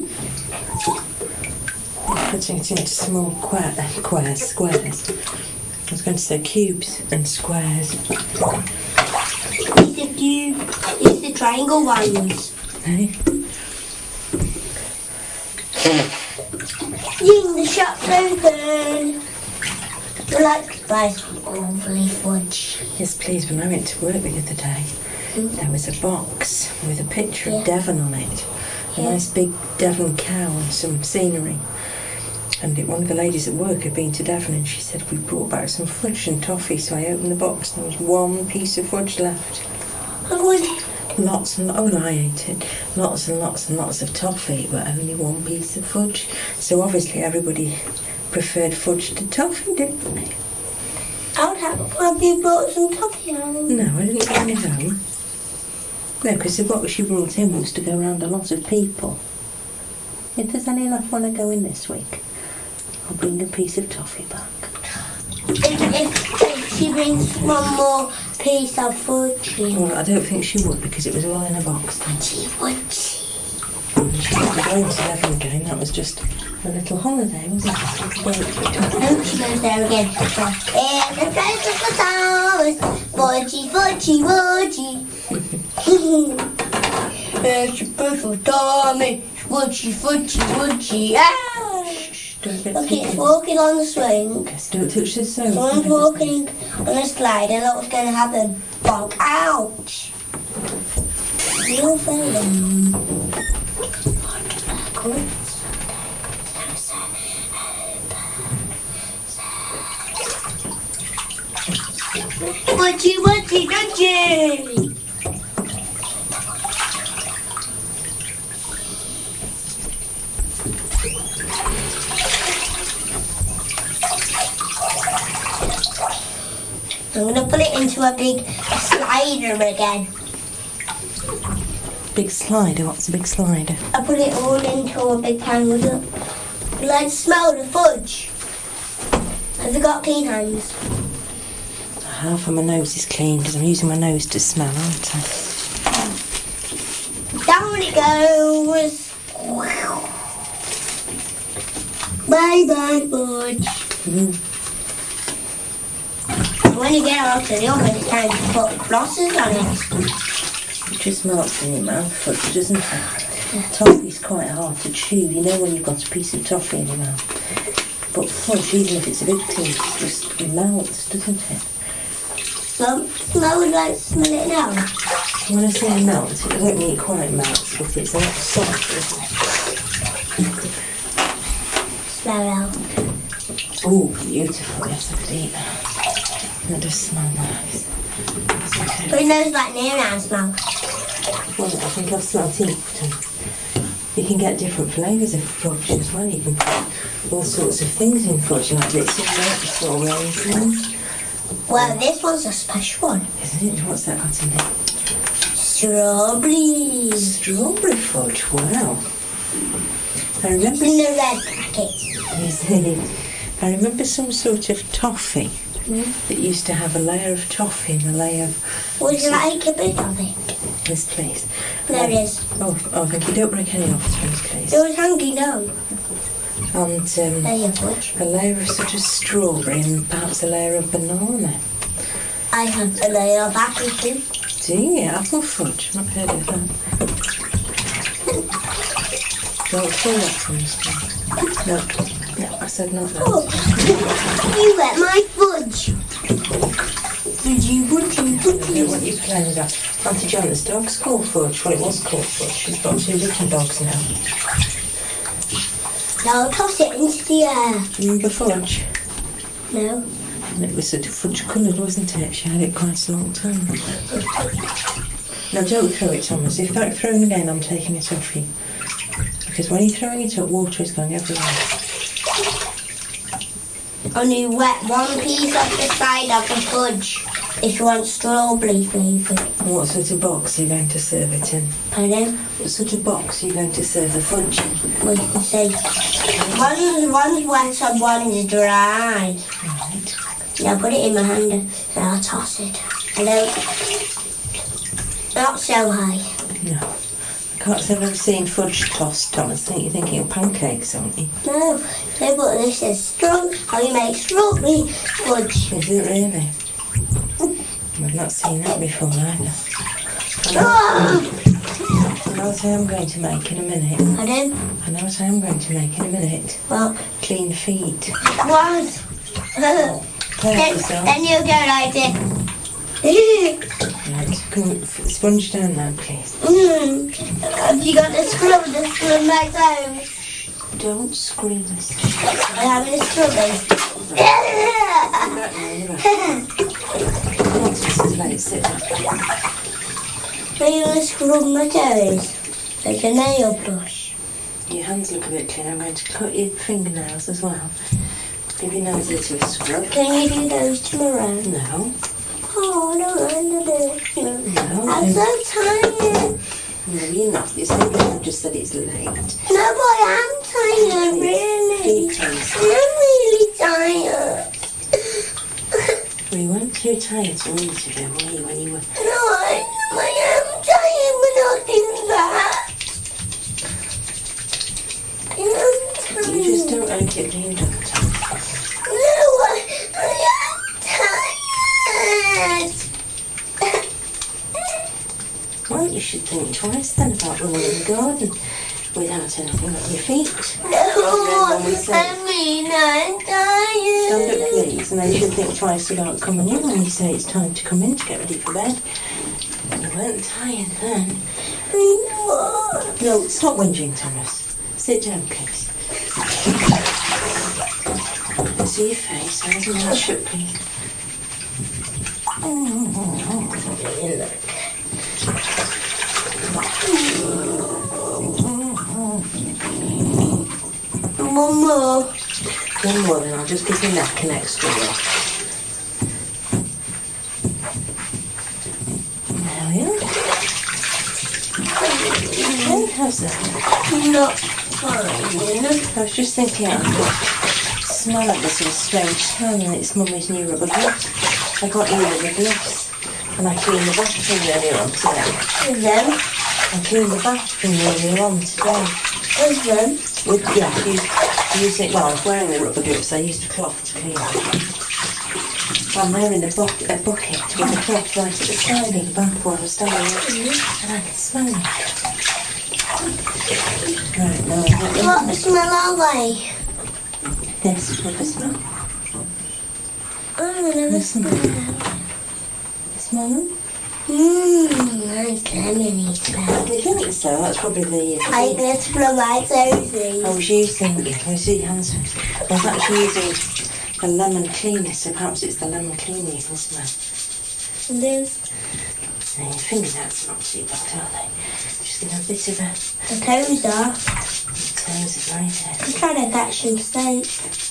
Putting it into small squares. I was going to say cubes and squares. These the triangle ones. Hey? The shop's open. Would you like to buy some awfully fudge? Yes, please. When I went to work the other day, there was a box with a picture of Devon on it. A nice big Devon cow and some scenery. And one of the ladies at work had been to Devon and she said, we brought back some fudge and toffee. So I opened the box and there was one piece of fudge left. Lots and I ate it. Lots and lots and lots of toffee, but only one piece of fudge. So obviously everybody preferred fudge to toffee, didn't they? Have you brought some toffee home? No, I didn't bring any home. No, because the box you brought in was to go around a lot of people. If there's any left when I go in this week, I'll bring a piece of toffee back. If she brings one more piece of fudge in. Well, I don't think she would because it was all in a box then. She would. She wasn't going to Devon again, that was just a little holiday, wasn't it? No, she goes there again. In the place of the towers, fudgy, fudgy, fudgy. It's a beautiful Tommy, fudgy, fudgy, fudgy. Ah! Look, it's walking on the swing. Yes, don't touch the soap. Someone's walking on a slide and look what's going to happen. Bonk, ouch! Real film. Whatchy, whatchy, whatchy! I'm going to put it into a big slider again. Big slider? What's a big slider? I put it all into a big pan with it. Let's smell the fudge. Have you got clean hands? Half of my nose is clean because I'm using my nose to smell, aren't I? Down it goes. Bye bye fudge. When you get it off the oven, it's time to put crosses on it. It just melts in your mouth, fudge, doesn't it? Toffee's quite hard to chew, you know when you've got a piece of toffee in your mouth. But fudge, even if it's a big piece, just melts, doesn't it? Well, I would like to smell it now. When I say melt, it doesn't mean it quite melts, but it's a lot softer, isn't it? Smell it out. Oh, beautiful, yes, I could eat that. That does smell nice. But it knows like near and smell. Well, I think I've smelled it. You can get different flavours of fudge as well. You can put all sorts of things in fudge, like bits of nuts or raisins. Well, this one's a special one. Isn't it? What's that got in it? Strawberry. Strawberry fudge, wow. I remember... In the red packet. I remember some sort of toffee that used to have a layer of toffee and a layer of... Would you like a bit of it? Yes, please. There is. Oh, thank you. Don't break any off, please. It was hanging down. And There you fudge. a layer of sort of strawberry and perhaps a layer of banana. I have a layer of apple too. Do you? Apple fudge? I've not heard of that. Don't throw that from the spoon. No, I said not that. Oh, you wet my fudge. Fudgy, fudgy, I don't fudgy. want you playing with that. Auntie Janet's dog's called Fudge. Well, it was called Fudge. She's got 2 different dogs now. Now toss it into the air. Remember Fudge? No. And it was sort of fudge coloured, wasn't it? She had it quite a long time. Now don't throw it, Thomas. If I'm throwing again, I'm taking it off you. Because when you're throwing it up, water is going everywhere. Only wet one piece of the side of the fudge. if you want strawberry flavoured. What sort of box are you going to serve it in? Pardon? What sort of box are you going to serve the fudge in? Well, you can see. One's wet and one's dry. Right. Now put it in my hand and I'll toss it. Hello? Not so high. No. I can't say I've ever seen fudge tossed, Thomas. I think you're thinking of pancakes, aren't you? No, but this is how you make strawberry fudge. Is it really? I've not seen that before either. I know what I am going to make in a minute. Pardon? I know what I am going to make in a minute. Well, Clean feet. what? Then you'll go like this. Right, come sponge down now, please. Have you got the scrub my toes? Don't scream. I'm having a scrubby. This is late, sit down. Are you going to scrub my toes? Like a nail brush. Your hands look a bit clean. I'm going to cut your fingernails as well. Give your nose a little scrub. Can you do those tomorrow? No. Oh, I don't want to do it. No. I'm so tired. No, you're not. It's only I've just said it's late. No, but I am tired, really. Three times. I'm really tired. Well, you weren't too tired to read to them, were you, when you were... No, I am tired, but not in that. I am tired. You just don't like it being done. No, I am tired. Well, you should think twice then about running in the garden without anything on your feet. No, I'm tired. Stand up, please, and then you should think twice about coming in when we say it's time to come in to get ready for bed. You weren't tired then. No, stop whinging, Thomas. Sit down, please. Let's see your face. Hands and mouth shut, please. One more. One more, then I'll just give your neck an extra one. There we are. Okay, how's that? Not fine. I was just thinking I could smell like this sort of strange smell and it's Mummy's new rubber gloves. I got new rubber gloves and I cleaned the bathroom earlier on today. With them? I cleaned the bathroom earlier on today. With them? With, yeah, using, well, I was wearing the rubber gloves, so I used a cloth to clean it. I'm wearing a bucket with a cloth right at the side of the bath where I'm standing and I can smell it. Right, now What smell are they? this rubber smell. I never smell them. Smell them? Nice lemony smell. I think so, that's probably the... I get from my toes. I was using, I see your hands. I was actually using the lemon cleaner, so perhaps it's the lemon cleaner you can smell. There's And your fingernails are not too bad, are they? Just going to have a bit of a... the toes are. Your toes are very dirty. I'm trying to catch some steak.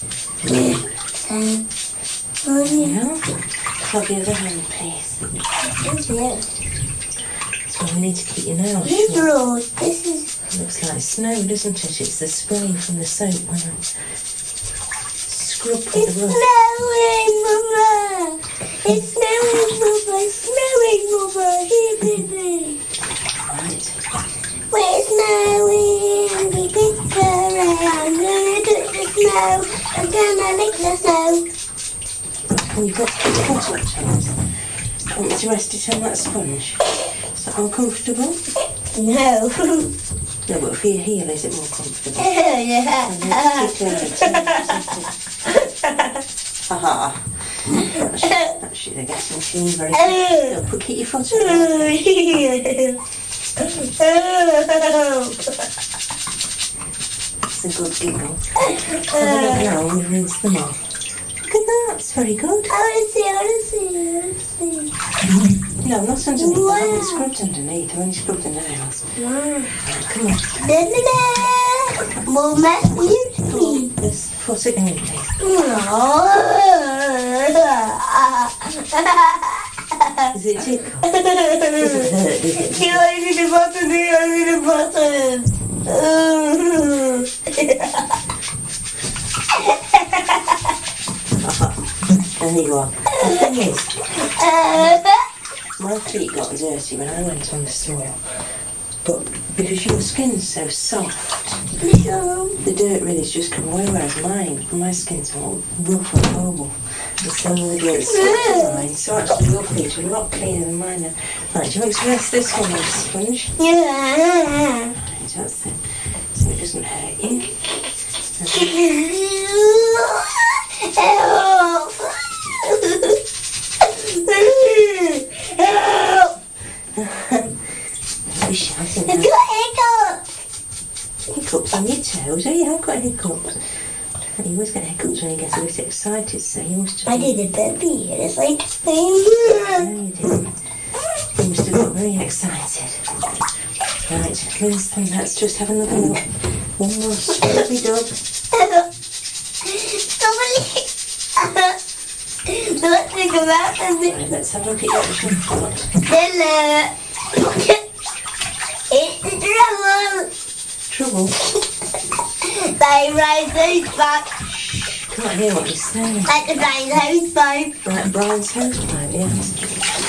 Oh, yeah. Yeah. Club your other hand, please. So we need to keep your nails This short. road, this is... It looks like snow, doesn't it? It's the spray from the soap when I scrub with It's the rug. snowing, Mama! It's snowing, Mama! It's snowing, Mama! Here, baby! Right. We're snowing! We pick around. I'm gonna touch the snow. I'm gonna lick the snow. Oh, you've got to put your foot up, Thomas. Want me to rest it on that sponge? Is that uncomfortable? No. No, but for your heel, is it more comfortable? Yeah. Haha. That should have got some clean very quick. Put your foot up. It's a good giggle. Have a look now and we've rinsed them off. Look at that, it's very good. I want to see. No, not underneath. Wow. I haven't scrubbed underneath. I only scrubbed the nails. Right, come on. Mama, you see. This foot again, please. Does it tickle? Does it hurt, does it? The eyes in the bottom, the eyes in the bottom. There you go. The thing is, my feet got dirty when I went on the soil. But because your skin's so soft, the dirt really has just come away, whereas my skin's all rough and horrible. And so the dirt's soft in mine, so actually your feet are a lot cleaner than mine now. Right, do you want to rest this one on the sponge? Yeah. Right, that's it. So it doesn't hurt you. Help! Help! You're shouting I've now. got hiccups! Hiccups on your toes? Oh, yeah, I've got hiccups. You always get hiccups when you get a bit excited, so you must have... I did a baby and it's like... No, you didn't. You must have got very excited. Right, let's just have another look. One more scrubby dub. Let's think about it. Right, let's have a look at your action foot. Hello. It's trouble. Trouble? They raise those back Can't hear what you're saying. like the raise those back. Like Brian's hosepipe, yes.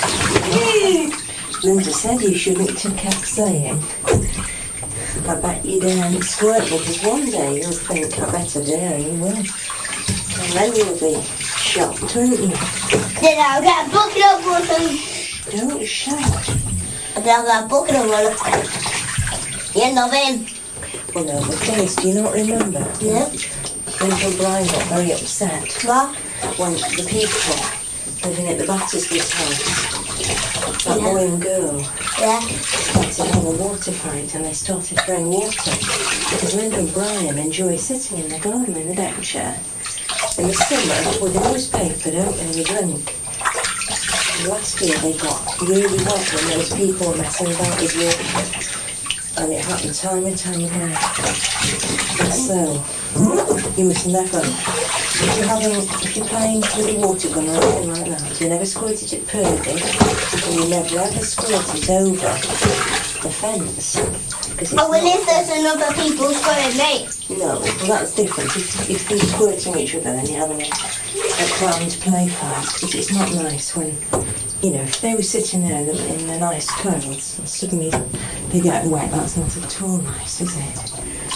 Linda said you shouldn't keep saying. I bet you daren't squirt because one day you'll think I better dare and you will. And then you'll be shocked, won't you? Then I'll get a bucket of water. Don't shout. And then I'll get a bucket of water. You end up in. Well, no, the thing is, do you not remember? Yep. Uncle Brian got very upset What? when the people living at the Battersby's house, that boy and girl, Yeah. started having a water fight and they started throwing water because Linda and Brian enjoy sitting in the garden in the deck chair in the summer with a newspaper, don't they, and a drink. Last year they got really wet when those people were messing about with water. And it happened time and time again. So, you must never, if you're playing with a water gun or anything like that, you never squirt it at Purdy, and you never ever squirt it over the fence. Because Oh, well, if there's another people squirting me. no, well that's different. If they're squirting each other, then you're having a planned play fight. Because it's not nice when, you know, if they were sitting there in the nice clothes and suddenly they get wet, that's not at all nice, is it?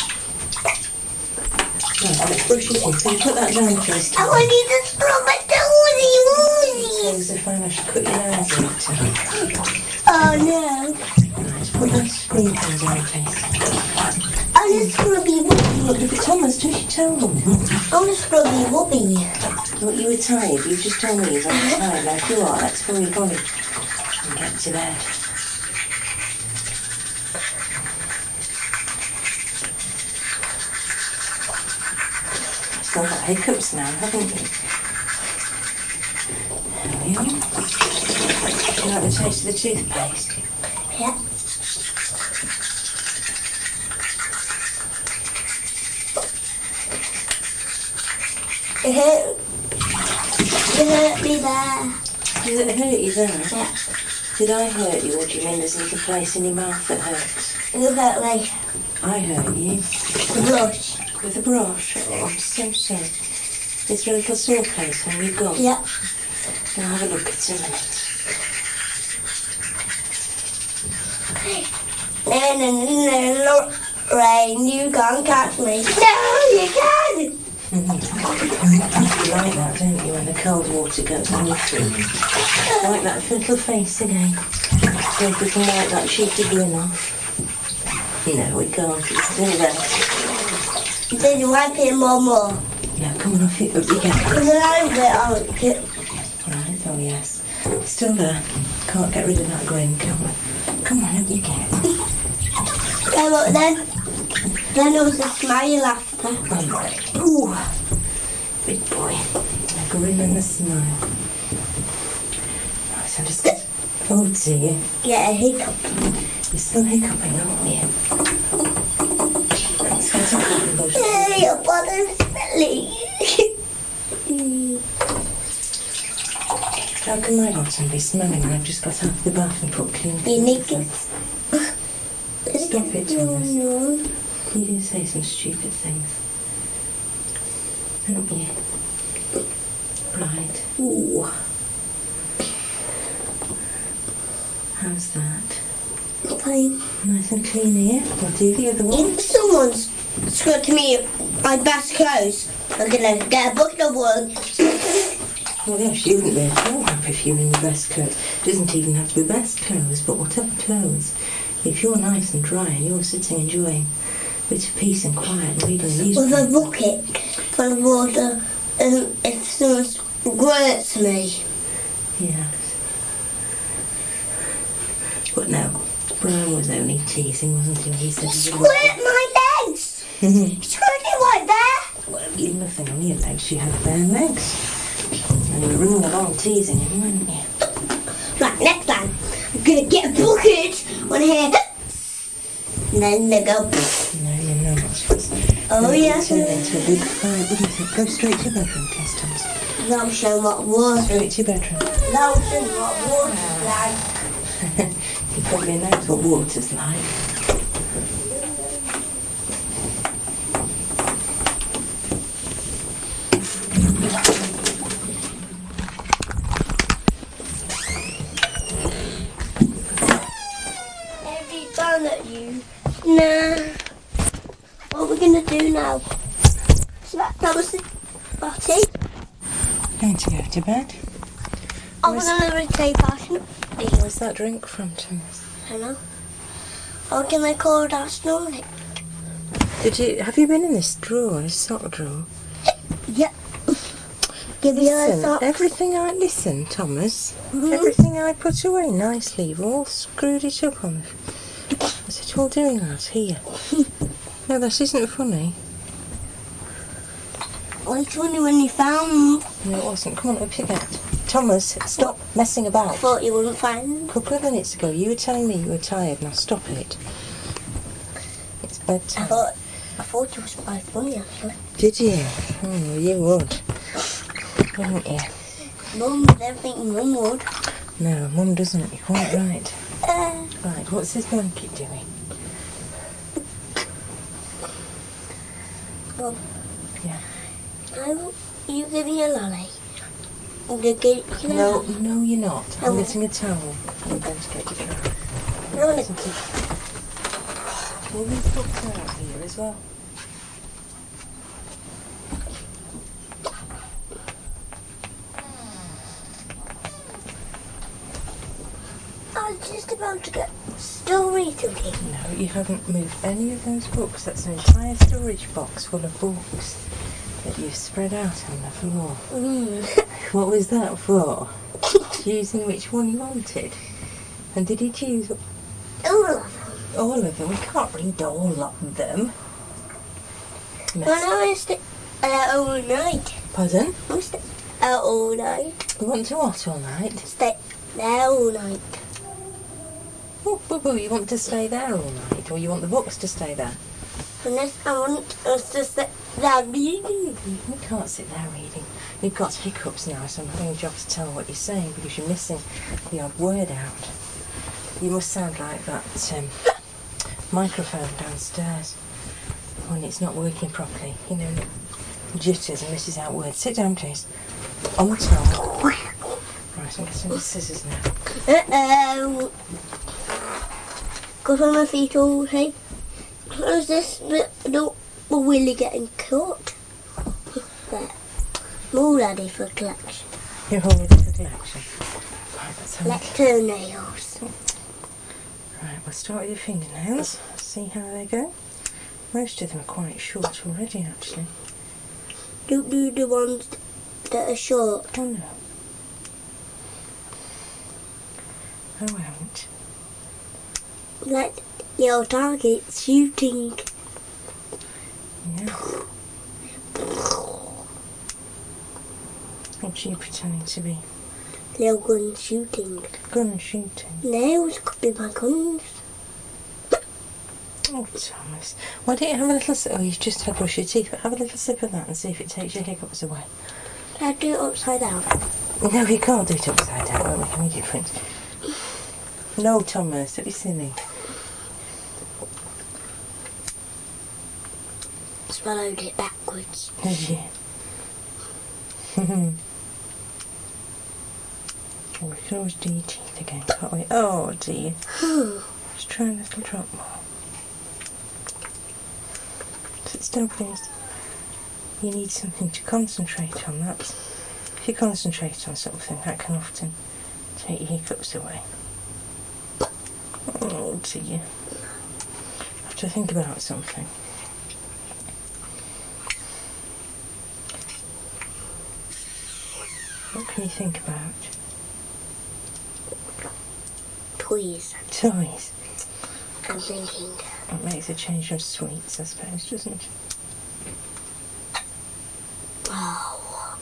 Right, let's brush your teeth. Can you put that down please? I want you to scrub my toes. As if I should cut your nose out. Oh, no. Right, put that screen down please. I'm a scrubby whoopee. Look, if Thomas, do your toe. I'm a scrubby whoopee. Look, you were tired. You just told me you were tired. Now, if you are, let's hurry on and get to bed. Still got hiccups now, haven't you? There we are. Do you like the taste of the toothpaste? Yeah. It hurt me there. Did it hurt you there? Yeah. Did I hurt you, or do you mean there's a little place in your mouth that hurts? It hurt me. I hurt you. The brush. With a brush? Oh, I'm so sorry. Is there a little sore place on your gum? Yeah. Now have a look at it a minute. No, Rain, you can't catch me. No, you can! You like that, don't you, when the cold water goes on your feet? Like that little face again. So if we can wipe that cheeky grin off. No, we can't. It's still there. Then you wipe it more. Yeah, come on, off it up again. There's a little bit on it. Right, oh yes. It's still there. Can't get rid of that grin, can we? Come on, up you get. Yeah, but then there was a smile after. Ooh, big boy. A grin and a smile. Right, I'm just going to... Oh dear. Get a hiccup. You're still hiccuping, aren't you? Let's get a cotton bush. Yeah, your bottom's smelly. How can my bottom be smelling when I've just got out of the bath and put clean You need on? to... Stop it, Thomas. No. You do say some stupid things. Don't you? Right. Ooh. How's that? Fine. Nice and clean here. What do the other one? If someone's scratching me my best clothes, I'm gonna get a bucket of wool. Well, yes, you wouldn't be at all happy if you were in your best clothes. It doesn't even have to be best clothes, but whatever clothes. If you're nice and dry and you're sitting enjoying a bit of peace and quiet and reading a newspaper... With a bucket full of water, if someone squirts me. Yeah. But no, Brian was only teasing, wasn't he? He said... Squirt my legs! Squirting right there! Well, you'd nothing on your legs. You had bare legs. And you were running along teasing him, weren't you? Right, next time, I'm gonna get a bucket on here. And then they go... No, you're not. Oh, yes. Turn into a big fire. What do you think? Go straight to your bedroom, please, Thomas. That'll show what water. Straight to your bedroom. That'll show what water's like. He probably knows what water's like. Every time at you. Nah. What are we gonna do now? So that was the party. Going to go to bed. I want another day party. Where's that drink from, Thomas? Hello. How can I call that snoring? Have you been in this drawer, this sock drawer? Yep. Give me a Listen, sock. listen, Thomas. Everything I put away nicely, you've all screwed it up on. Is it all doing that here? No, this isn't funny. Well, it's funny when you found. No, it wasn't. Come on, up you get. Thomas, stop messing I about. thought you wouldn't find them. A couple of minutes ago, you were telling me you were tired. Now stop it. It's bedtime. I thought it was quite funny actually. Did you? Oh, you would. Wouldn't you? Mum did everything Mum would. No, Mum doesn't. You're quite right. Right, what's this blanket doing? Mum. Yeah. You give me a lolly. No, you're not. I'm getting a towel. I'm going to get you dry. No, All these books are out here as well. I was just about to get story cooking. No, you haven't moved any of those books. That's an entire storage box full of books that you've spread out on the floor. What was that for? Choosing which one you wanted. And did you choose All of them. all of them? We can't read all of them. When I was all night. Pardon? I was all night. You want to what all night? Stay there all night. Oh, you want to stay there all night? Or you want the books to stay there? Unless I want us to sit there reading. You can't sit there reading. You've got hiccups now, so I'm having a job to tell what you're saying because you're missing the odd word out. You must sound like that microphone downstairs when it's not working properly. You know, it jitters and misses out words. Sit down, please. On the towel. Right, I'm getting the scissors now. Got on my feet all day. How's this little Willy getting caught? There. I'm all ready for collection. You're all ready for collection. Right, let's have a Like look. toenails. Right, we'll start with your fingernails. See how they go. Most of them are quite short already, actually. Don't do the ones that are short. Oh no. I won't. Like your target shooting. Yeah. What's you pretending to be? Little gun shooting. Gun shooting. Nails could be my guns. Oh, Thomas. Why don't you have a little sip? Oh, you've just had to brush your teeth, but have a little sip of that and see if it takes your hiccups away. I do it upside down. No, you can't do it upside down. It won't make any difference. No, Thomas, don't be silly. Swallowed it backwards. Did you? Oh, we can always do your teeth again, can't we? Oh, dear. Let's try a little drop more. Sit still, please. You need something to concentrate on. That. If you concentrate on something, that can often take your hiccups away. Oh, dear. I have to think about something. What can you think about? Toys. Toys. I'm thinking. It makes a change from sweets, I suppose, doesn't it? Oh.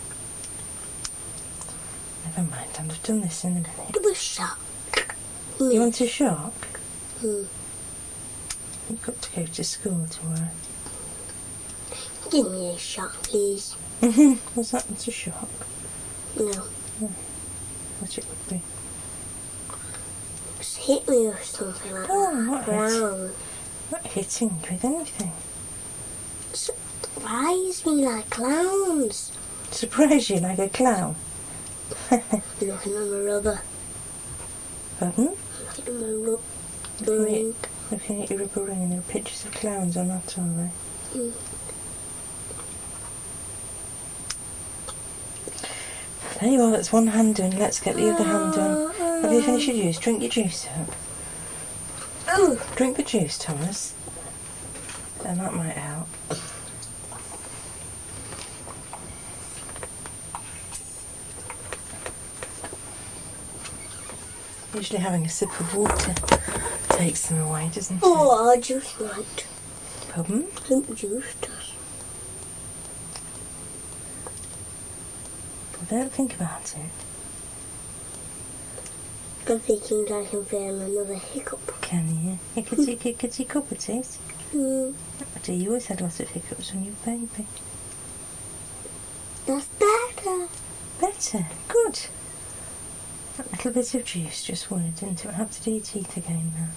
Never mind, I'll have done this in a minute. It was shark. You want a shark? Hmm. You've got to go to school tomorrow. Give me a shark, please. Was that not a shark? No. What it would be? Just hit me or something like Oh, that. Not hitting with anything. Surprise me like clowns. Surprise you like a clown. Looking at my rubber. Pardon? Looking at my rubber ring. Looking at your rubber ring, and there are pictures of clowns on that, are they? Mm. There you are, that's one hand done. Let's get the other hand done. Have you finished your juice? Drink your juice up. Oh. Drink the juice, Thomas. And that might help. Usually having a sip of water takes them away, doesn't it? Oh, juice might. Pardon? I think juice does. Well, don't think about it. I'm thinking I can feel another hiccup. Can you? Hickety, hickety, cuppeties. Mm. Do you always had lots of hiccups when you were a baby? That's better. Better. Good. That little bit of juice just worried, didn't it? We'll have to do your teeth again now.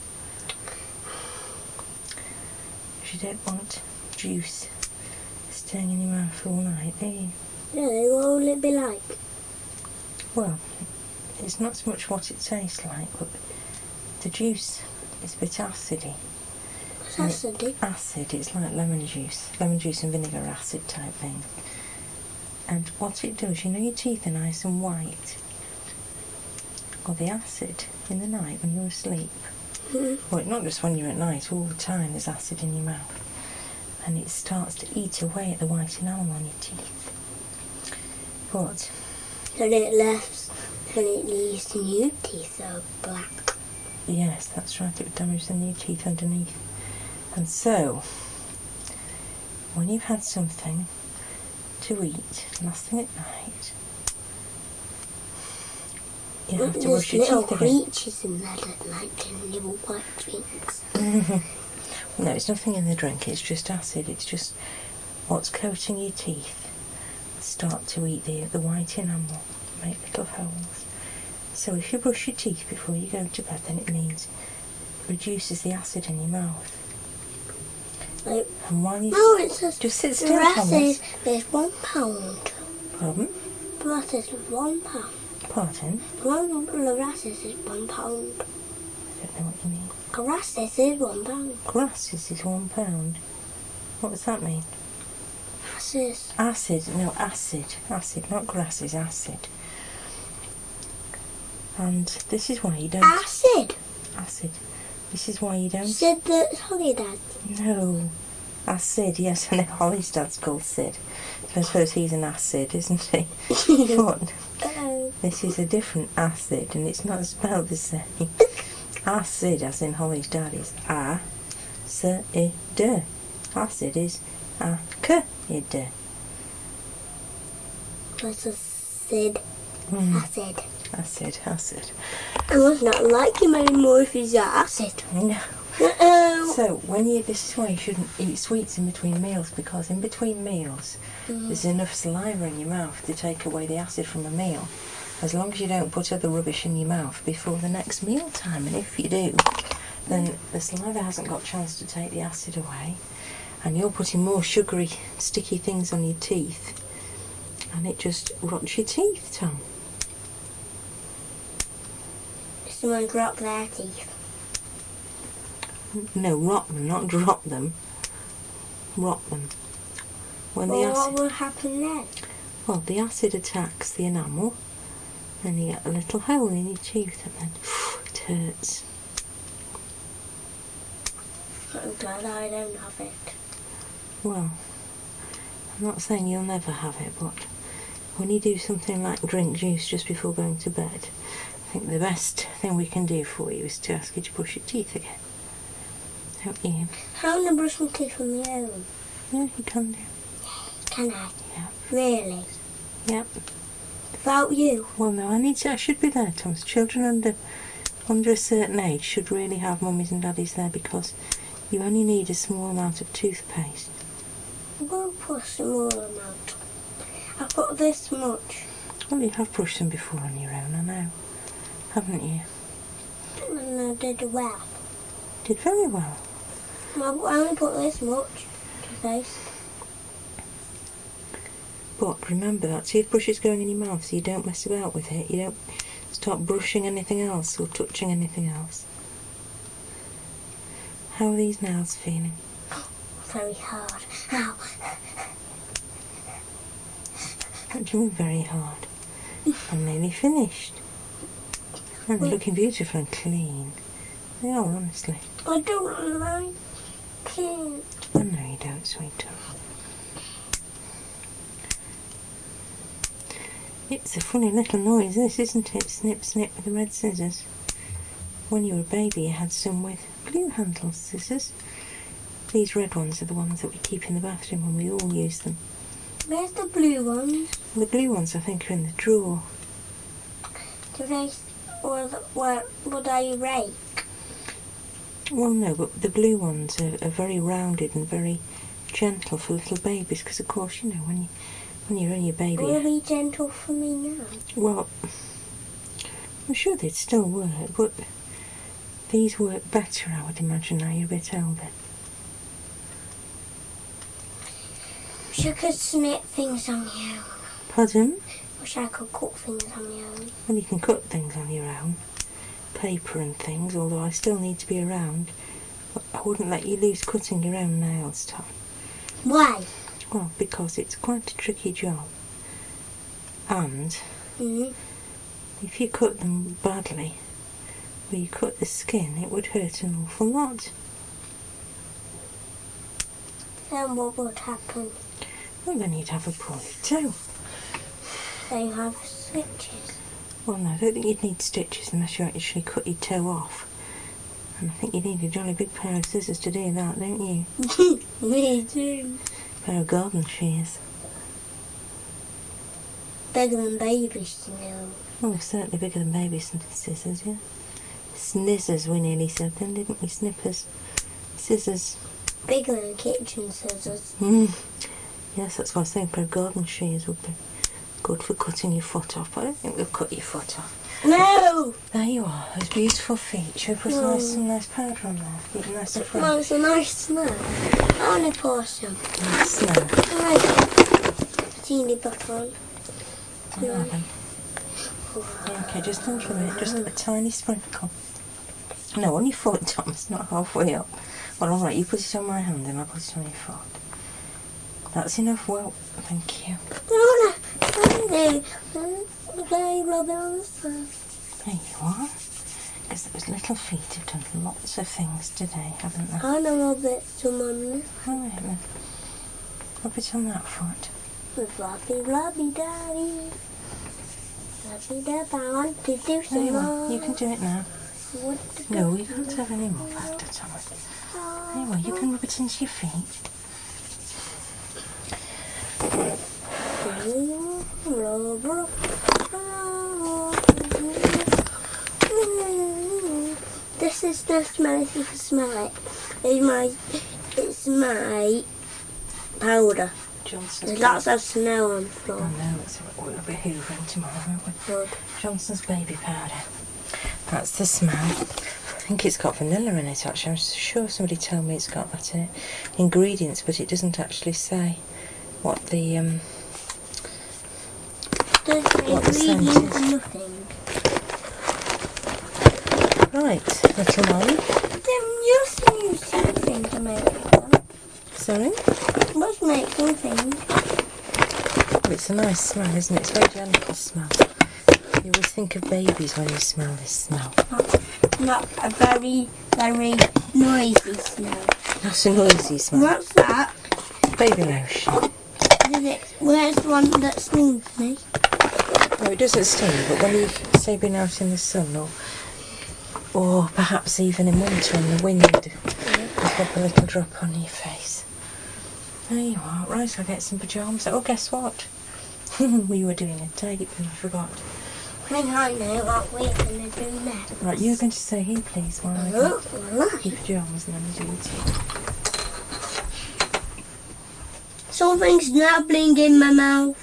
Because you don't want juice staying in your mouth all night, do you? Really, what will it be like? Well, it's not so much what it tastes like, but the juice is a bit acidy. What's acidy? Acid, it's like lemon juice and vinegar acid type thing. And what it does, you know your teeth are nice and white. Well, the acid in the night when you're asleep, well, not just when you're at night, all the time there's acid in your mouth. And it starts to eat away at the white enamel on your teeth. But And it leaves the new teeth so black. yes, that's right, it would damage the new teeth underneath. And so, when you've had something to eat last thing at night, you have to brush your teeth again. There's little creatures in there that like to nibble white drinks. No, it's nothing in the drink, it's just acid, it's just what's coating your teeth. Start to eat the white enamel, make little holes. So if you brush your teeth before you go to bed, then it means it reduces the acid in your mouth. Like, And while you no, it says just sit still, the Thomas. is £1. Pardon? The rest is £1. Pardon? One bottle of grasses is £1. I don't know what you mean. Grasses is £1. Grasses is £1. What does that mean? Grasses. Acid, no, acid. Acid, not grasses, acid. And this is why you don't... Acid. Acid. This is why you don't... Said the Holly Dad. No. Acid, yes, I know Holly's dad's called Sid. I suppose he's an acid, isn't he? But this is a different acid, and it's not spelled the same. Acid, as in Holly's dad, is A-C-I-D. Acid is A-C-I-D. That's a Sid. Acid. Acid, acid. I must not like him anymore if he's acid. No, So this is why you shouldn't eat sweets in between meals, because in between meals there's enough saliva in your mouth to take away the acid from a meal, as long as you don't put other rubbish in your mouth before the next meal time. And if you do, then the saliva hasn't got a chance to take the acid away, and you're putting more sugary, sticky things on your teeth, and it just rots your teeth, Tom. Someone dropped their teeth. No, rot them, not drop them. Rot them. When the acid, what will happen then? well, the acid attacks the enamel, then you get a little hole in your tooth, and then it hurts. I'm glad I don't have it. Well, I'm not saying you'll never have it, but when you do something like drink juice just before going to bed, I think the best thing we can do for you is to ask you to brush your teeth again. Don't you? How can I brush my teeth on my own? Yeah, you can do. Can I? Yeah. Really? Yep. Without you? Well, no, I should be there, Thomas. Children under a certain age should really have mummies and daddies there, because you only need a small amount of toothpaste. I'm going to put a small amount. I put this much. Well, you have brushed them before on your own, I know. Haven't you? And I did well. Did very well. I only put this much to face. But remember that toothbrush is going in your mouth, so you don't mess about with it. You don't start brushing anything else or touching anything else. How are these nails feeling? Very hard. Ow. What do you mean very hard? I'm nearly finished. And they're looking beautiful and clean. They are, honestly. I don't like it. I know you don't, sweetheart. It's a funny little noise, this, isn't it? Snip, snip with the red scissors. When you were a baby, you had some with blue handle scissors. These red ones are the ones that we keep in the bathroom when we all use them. Where's the blue ones? The blue ones, I think, are in the drawer. Do they, or would I rake? Well, no, but the blue ones are very rounded and very gentle for little babies, because, of course, you know, when you're only a baby... Will they be gentle for me now? Well, I'm sure they'd still work, but these work better, I would imagine, now you're a bit older. Wish I could snip things on my own. Pardon? Wish I could cut things on my own. Well, you can cut things on your own. Paper and things, although I still need to be around. I wouldn't let you lose cutting your own nails, Tom. Why? Well, because it's quite a tricky job. And if you cut them badly, where you cut the skin, it would hurt an awful lot. Then what would happen? Well, then you'd have a poorly toe. They have stitches. Well, no, I don't think you'd need stitches unless you actually cut your toe off. And I think you need a jolly big pair of scissors to do that, don't you? Me too. A pair of garden shears. Bigger than babies, you know. Oh, certainly bigger than baby scissors, yeah. Snizzers, we nearly said then, didn't we? Snippers. Scissors. Bigger than kitchen scissors. Yes, that's what I was saying. A pair of garden shears would be good for cutting your foot off, but I don't think we'll cut your foot off. No! There you are, those beautiful feet. Should we put some nice powder on there? Keep them nice and fresh. Well, it's a nice snow. I want to pour some. Nice snow. I like it. Teeny bit on. Yeah, okay, just think of it. Just a tiny sprinkle. No, on your foot, Thomas, not halfway up. Well, alright, you put it on my hand and I'll put it on your foot. That's enough. Well, thank you. Rub it on the side. There you are. Because those little feet have done lots of things today, haven't they? I want to rub it some on this. Alright then. Rub it on that foot. Rubby daddy. Rubby daddy. I want to do some more. You can do it now. No, you can't have any more powder, Thomas. Anyway, you can rub it into your feet. This is the smell if you can smell it. It's my powder. Johnson's There's lots of snow on the floor. I know, we'll be hoovering tomorrow, won't we? Good. Johnson's baby powder. That's the smell. I think it's got vanilla in it actually. I'm sure somebody told me it's got that in it. Ingredients, but it doesn't actually say what the what the scent is. Nothing. Right, little one. Then you use something to make them. Sorry? Must make something. It's a nice smell, isn't it? It's a very gentle smell. You always think of babies when you smell this smell. Not a very, very noisy smell. That's a noisy smell. What's that? Baby lotion. Where's the one that stings me? No, it doesn't sting, but when you've, say, been out in the sun or perhaps even in winter in the wind, you pop a little drop on your face. There you are. Right, I'll get some pyjamas. Oh, guess what? We were doing a tape and I forgot. I know what we're going to do next. Right, you're going to say here, please, while I get your pyjamas and then we do it. Something's nabbling in my mouth.